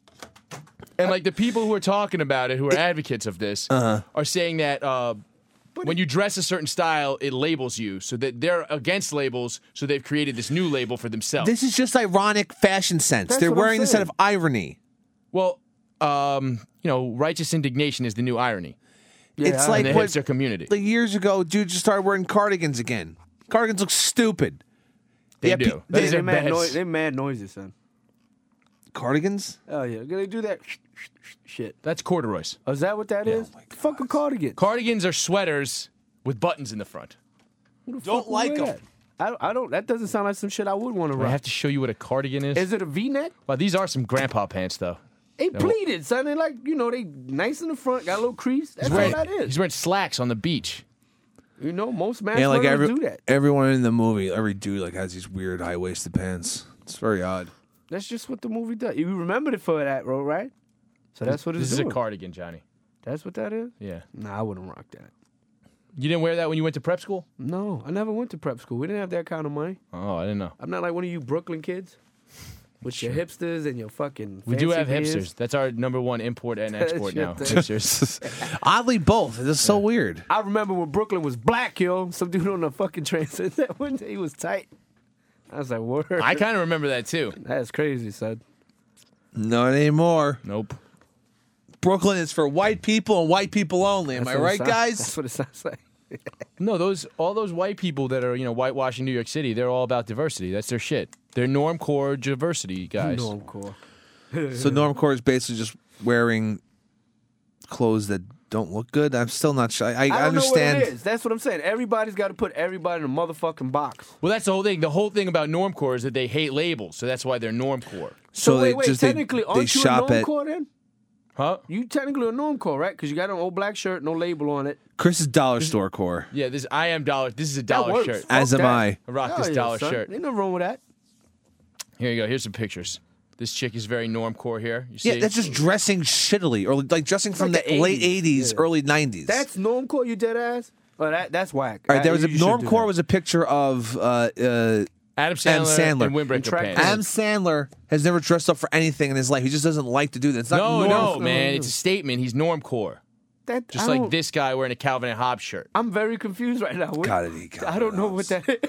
[SPEAKER 5] And like the people who are talking about it, who are advocates of this,
[SPEAKER 3] Uh-huh.
[SPEAKER 5] are saying that uh, when you dress a certain style, it labels you. So that they're against labels, so they've created this new label for themselves.
[SPEAKER 3] This is just ironic fashion sense.
[SPEAKER 4] That's
[SPEAKER 3] They're
[SPEAKER 4] what I'm
[SPEAKER 3] wearing this out
[SPEAKER 4] saying.
[SPEAKER 3] of irony.
[SPEAKER 5] well, um, you know, righteous indignation is the new irony
[SPEAKER 3] It's
[SPEAKER 4] I-
[SPEAKER 3] like
[SPEAKER 5] in the
[SPEAKER 3] what,
[SPEAKER 5] hipster community.
[SPEAKER 3] like years ago, dude just started wearing cardigans again. Cardigans look stupid.
[SPEAKER 5] They
[SPEAKER 3] Yeah,
[SPEAKER 5] do.
[SPEAKER 3] pe-
[SPEAKER 5] That
[SPEAKER 3] they-
[SPEAKER 5] is
[SPEAKER 4] They
[SPEAKER 5] their
[SPEAKER 4] mad,
[SPEAKER 5] best.
[SPEAKER 4] noi- they mad noisy, son.
[SPEAKER 3] Cardigans?
[SPEAKER 4] Oh yeah, they do that shit.
[SPEAKER 5] That's corduroys.
[SPEAKER 4] Oh, is that what that is? Fucking cardigan.
[SPEAKER 5] Cardigans are sweaters with buttons in the front.
[SPEAKER 4] Who the
[SPEAKER 3] Don't
[SPEAKER 4] fuck would
[SPEAKER 3] like
[SPEAKER 4] wear
[SPEAKER 3] 'em.
[SPEAKER 4] that? I don't, I don't. That doesn't sound like some shit I would want to
[SPEAKER 5] I
[SPEAKER 4] rock.
[SPEAKER 5] have to show you what a cardigan is.
[SPEAKER 4] Is it a V-neck?
[SPEAKER 5] Wow, these are some grandpa pants, though.
[SPEAKER 4] They pleated, son. They like you know they nice in the front, got a little crease. That's
[SPEAKER 5] He's
[SPEAKER 4] all
[SPEAKER 5] wearing,
[SPEAKER 4] that is.
[SPEAKER 5] he's wearing slacks on the beach.
[SPEAKER 4] You know, most mass
[SPEAKER 3] Yeah, like
[SPEAKER 4] murderers
[SPEAKER 3] every,
[SPEAKER 4] do that.
[SPEAKER 3] everyone in the movie, every dude like has these weird high waisted pants. It's very odd.
[SPEAKER 4] That's just what the movie does. You remembered it for that, bro, right? So that's what it's
[SPEAKER 5] This is
[SPEAKER 4] doing.
[SPEAKER 5] a cardigan, Johnny.
[SPEAKER 4] That's what that is.
[SPEAKER 5] Yeah.
[SPEAKER 4] Nah, I wouldn't rock that.
[SPEAKER 5] You didn't wear that when you went to prep school?
[SPEAKER 4] No, I never went to prep school. We didn't have that kind of money.
[SPEAKER 5] Oh, I didn't know.
[SPEAKER 4] I'm not like one of you Brooklyn kids with your hipsters and your fucking.
[SPEAKER 5] We do
[SPEAKER 4] fancy
[SPEAKER 5] have
[SPEAKER 4] beers.
[SPEAKER 5] hipsters. That's our number one import and export now.
[SPEAKER 4] Shit, that-
[SPEAKER 5] Hipsters.
[SPEAKER 3] Oddly, both. It's so weird.
[SPEAKER 4] I remember when Brooklyn was black, yo. Some dude on the fucking train said that one day he was tight. I was like, word.
[SPEAKER 5] I kind of remember that too.
[SPEAKER 4] That's crazy, son.
[SPEAKER 3] Not anymore.
[SPEAKER 5] Nope.
[SPEAKER 3] Brooklyn is for white people and white people only. Am
[SPEAKER 4] That's
[SPEAKER 3] I
[SPEAKER 4] what it
[SPEAKER 3] right,
[SPEAKER 4] sounds-
[SPEAKER 3] guys?
[SPEAKER 4] That's what it sounds like.
[SPEAKER 5] No, those all those white people that are you know whitewashing New York City, they're all about diversity. That's their shit. They're normcore diversity guys.
[SPEAKER 4] Normcore.
[SPEAKER 3] So normcore is basically just wearing clothes that don't look good. I'm still not sure. I, I,
[SPEAKER 4] I don't
[SPEAKER 3] understand.
[SPEAKER 4] know what it is. That's what I'm saying. Everybody's got to put everybody in a motherfucking box.
[SPEAKER 5] Well, that's the whole thing. The whole thing about normcore is that they hate labels, so that's why they're normcore.
[SPEAKER 3] So,
[SPEAKER 4] So,
[SPEAKER 3] they
[SPEAKER 4] wait, wait.
[SPEAKER 3] just they,
[SPEAKER 4] technically,
[SPEAKER 3] they
[SPEAKER 4] aren't you
[SPEAKER 3] shop
[SPEAKER 4] a
[SPEAKER 3] at.
[SPEAKER 4] normcore then?
[SPEAKER 5] Huh?
[SPEAKER 4] You technically a normcore, right? Because you got an old black shirt, no label on it.
[SPEAKER 3] Chris's dollar store core.
[SPEAKER 5] Yeah, this I am dollar. This is a
[SPEAKER 4] That
[SPEAKER 5] dollar
[SPEAKER 4] works.
[SPEAKER 5] shirt.
[SPEAKER 4] Fuck
[SPEAKER 3] As am
[SPEAKER 4] that.
[SPEAKER 3] I.
[SPEAKER 5] I rock
[SPEAKER 4] Hell
[SPEAKER 5] this
[SPEAKER 4] yeah,
[SPEAKER 5] dollar
[SPEAKER 4] son.
[SPEAKER 5] shirt.
[SPEAKER 4] Ain't nothing wrong with that.
[SPEAKER 5] Here you go. Here's some pictures. This chick is very normcore here. You see?
[SPEAKER 3] Yeah, that's just dressing shittily, or like dressing from
[SPEAKER 4] like
[SPEAKER 3] the,
[SPEAKER 4] the
[SPEAKER 3] late
[SPEAKER 4] eighties.
[SPEAKER 3] eighties,
[SPEAKER 4] Yeah.
[SPEAKER 3] early nineties.
[SPEAKER 4] That's normcore, you dead ass? Oh, that that's whack.
[SPEAKER 3] All right. There
[SPEAKER 4] Uh,
[SPEAKER 3] was a
[SPEAKER 4] you should do
[SPEAKER 3] normcore
[SPEAKER 4] that.
[SPEAKER 3] was a picture of uh, uh,
[SPEAKER 5] Adam Sandler,
[SPEAKER 3] Adam Sandler.
[SPEAKER 5] and windbreaker
[SPEAKER 4] track
[SPEAKER 5] pants.
[SPEAKER 3] Adam Sandler has never dressed up for anything in his life. He just doesn't like to do that. It's not
[SPEAKER 5] No,
[SPEAKER 3] norm-
[SPEAKER 5] no, man. It's a statement. He's normcore.
[SPEAKER 4] That,
[SPEAKER 5] Just
[SPEAKER 4] I
[SPEAKER 5] like
[SPEAKER 4] don't-
[SPEAKER 5] this guy wearing a Calvin and Hobbes shirt.
[SPEAKER 4] I'm very confused right now. What-
[SPEAKER 3] Gotta be Calvin
[SPEAKER 4] I don't know
[SPEAKER 3] Hobbes.
[SPEAKER 4] what that is.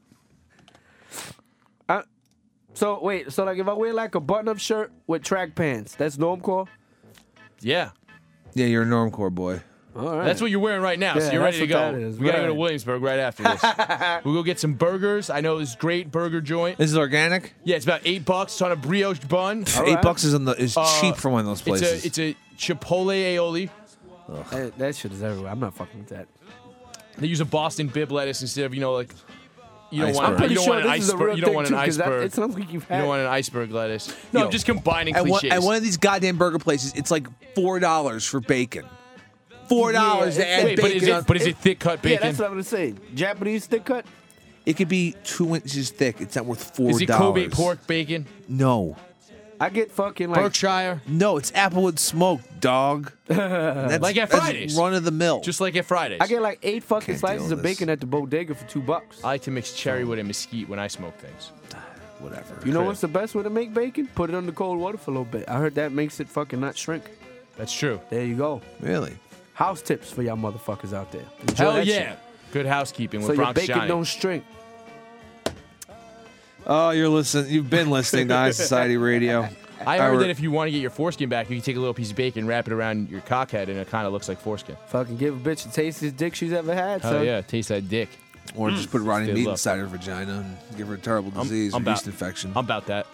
[SPEAKER 4] I, so wait, so like if I wear like a button-up shirt with track pants, that's normcore.
[SPEAKER 5] Yeah.
[SPEAKER 3] Yeah, you're a normcore boy.
[SPEAKER 4] All right.
[SPEAKER 5] That's what you're wearing right now,
[SPEAKER 4] Yeah,
[SPEAKER 5] so you're ready
[SPEAKER 4] that's
[SPEAKER 5] to
[SPEAKER 4] what
[SPEAKER 5] go.
[SPEAKER 4] that is.
[SPEAKER 5] We gotta go to
[SPEAKER 4] Right.
[SPEAKER 5] Williamsburg right after this. We'll go get some burgers. I know this great burger joint.
[SPEAKER 3] This is organic.
[SPEAKER 5] Yeah, it's about eight bucks. It's on a brioche bun.
[SPEAKER 3] Eight
[SPEAKER 4] right.
[SPEAKER 3] bucks is on the is
[SPEAKER 5] Uh,
[SPEAKER 3] cheap for one of those places.
[SPEAKER 5] It's a it's a Chipotle aioli.
[SPEAKER 4] That, that shit is everywhere. I'm not fucking with that.
[SPEAKER 5] They use a Boston bib lettuce instead of you know like You don't
[SPEAKER 3] Iceberg.
[SPEAKER 5] want.
[SPEAKER 4] I'm pretty
[SPEAKER 5] you don't
[SPEAKER 4] sure
[SPEAKER 5] want an
[SPEAKER 4] this is a
[SPEAKER 5] iceberg.
[SPEAKER 4] real
[SPEAKER 5] You don't
[SPEAKER 4] thing,
[SPEAKER 5] want
[SPEAKER 4] too,
[SPEAKER 5] an
[SPEAKER 4] 'cause that-
[SPEAKER 5] iceberg.
[SPEAKER 4] it sounds like you've
[SPEAKER 5] You
[SPEAKER 4] had
[SPEAKER 5] don't
[SPEAKER 4] it.
[SPEAKER 5] want an iceberg lettuce. No,
[SPEAKER 3] Yo,
[SPEAKER 5] I'm just combining
[SPEAKER 3] At one,
[SPEAKER 5] cliches.
[SPEAKER 3] at one of these goddamn burger places, it's like four dollars for bacon. Four dollars
[SPEAKER 4] Yeah,
[SPEAKER 3] to add
[SPEAKER 5] Wait,
[SPEAKER 3] bacon.
[SPEAKER 5] but is
[SPEAKER 3] on-
[SPEAKER 5] it but is it thick cut
[SPEAKER 4] Yeah,
[SPEAKER 5] bacon?
[SPEAKER 4] that's what I'm gonna say. Japanese thick cut.
[SPEAKER 3] It could be two inches thick. It's not worth four dollars.
[SPEAKER 5] Is it Kobe pork bacon?
[SPEAKER 3] No.
[SPEAKER 4] I get fucking like
[SPEAKER 5] Berkshire?
[SPEAKER 3] No, it's Applewood smoked, dog. That's,
[SPEAKER 5] Like at
[SPEAKER 3] that's
[SPEAKER 5] Fridays.
[SPEAKER 3] run of the mill.
[SPEAKER 5] Just like at Fridays.
[SPEAKER 4] I get like eight fucking
[SPEAKER 3] Can't deal
[SPEAKER 4] slices
[SPEAKER 3] with
[SPEAKER 4] of
[SPEAKER 3] this.
[SPEAKER 4] bacon at the bodega for two bucks.
[SPEAKER 5] I like to mix cherrywood and mesquite when I smoke things.
[SPEAKER 3] Whatever.
[SPEAKER 4] You know what's the best way to make bacon? Put it under cold water for a little bit. I heard that makes it fucking not shrink.
[SPEAKER 5] That's true.
[SPEAKER 4] There you go.
[SPEAKER 3] Really?
[SPEAKER 4] House tips for y'all motherfuckers out there. Enjoy
[SPEAKER 5] Hell
[SPEAKER 4] that
[SPEAKER 5] yeah.
[SPEAKER 4] shit.
[SPEAKER 5] Good housekeeping
[SPEAKER 4] So
[SPEAKER 5] with
[SPEAKER 4] your
[SPEAKER 5] Bronx
[SPEAKER 4] bacon
[SPEAKER 5] Johnny.
[SPEAKER 4] don't shrink.
[SPEAKER 3] Oh, you're listening. You've been listening to High Society Radio.
[SPEAKER 5] I heard
[SPEAKER 3] Our-
[SPEAKER 5] that if you want to get your foreskin back, you can take a little piece of bacon, wrap it around your cockhead, and it kind of looks like foreskin.
[SPEAKER 4] Fucking give a bitch the tastiest dick she's ever had,
[SPEAKER 5] Hell
[SPEAKER 4] son.
[SPEAKER 5] yeah, taste that dick.
[SPEAKER 3] Or just put rotting
[SPEAKER 5] Still
[SPEAKER 3] meat
[SPEAKER 5] up.
[SPEAKER 3] inside her vagina and give her a terrible
[SPEAKER 5] I'm-
[SPEAKER 3] disease
[SPEAKER 5] I'm
[SPEAKER 3] or
[SPEAKER 5] about-
[SPEAKER 3] yeast infection.
[SPEAKER 5] I'm about that.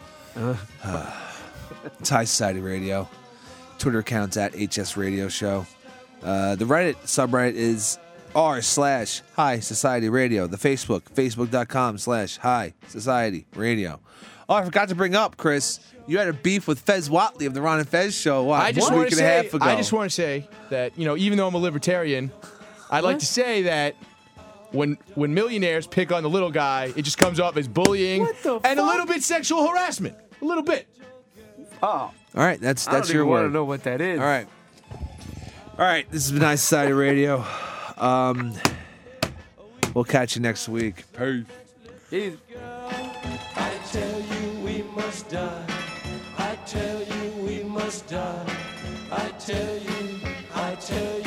[SPEAKER 3] It's High Society Radio. Twitter account's at H S Radio Show. Uh, the Reddit subreddit is r slash High Society Radio. The Facebook, facebook.com slash High Society Radio. Oh, I forgot to bring up, Chris. You had a beef with Fez Watley of the Ron and Fez Show. What,
[SPEAKER 5] I just
[SPEAKER 3] a
[SPEAKER 5] want
[SPEAKER 3] week
[SPEAKER 5] to
[SPEAKER 3] and a
[SPEAKER 5] say,
[SPEAKER 3] half ago.
[SPEAKER 5] I just want to say that you know, even though I'm a libertarian, I'd like to say that when when millionaires pick on the little guy, it just comes off as bullying
[SPEAKER 4] What the
[SPEAKER 5] and a
[SPEAKER 4] fuck?
[SPEAKER 5] little bit sexual harassment. A little bit.
[SPEAKER 4] Oh,
[SPEAKER 3] All right, that's
[SPEAKER 4] I
[SPEAKER 3] that's
[SPEAKER 4] don't
[SPEAKER 3] your
[SPEAKER 4] even want
[SPEAKER 3] word.
[SPEAKER 4] to know what that is.
[SPEAKER 3] All right. All right, this has been High Society Radio. Um, we'll catch you next week. Peace.
[SPEAKER 4] Easy.
[SPEAKER 2] I tell you we must die. I tell you we must die. I tell you, I tell you.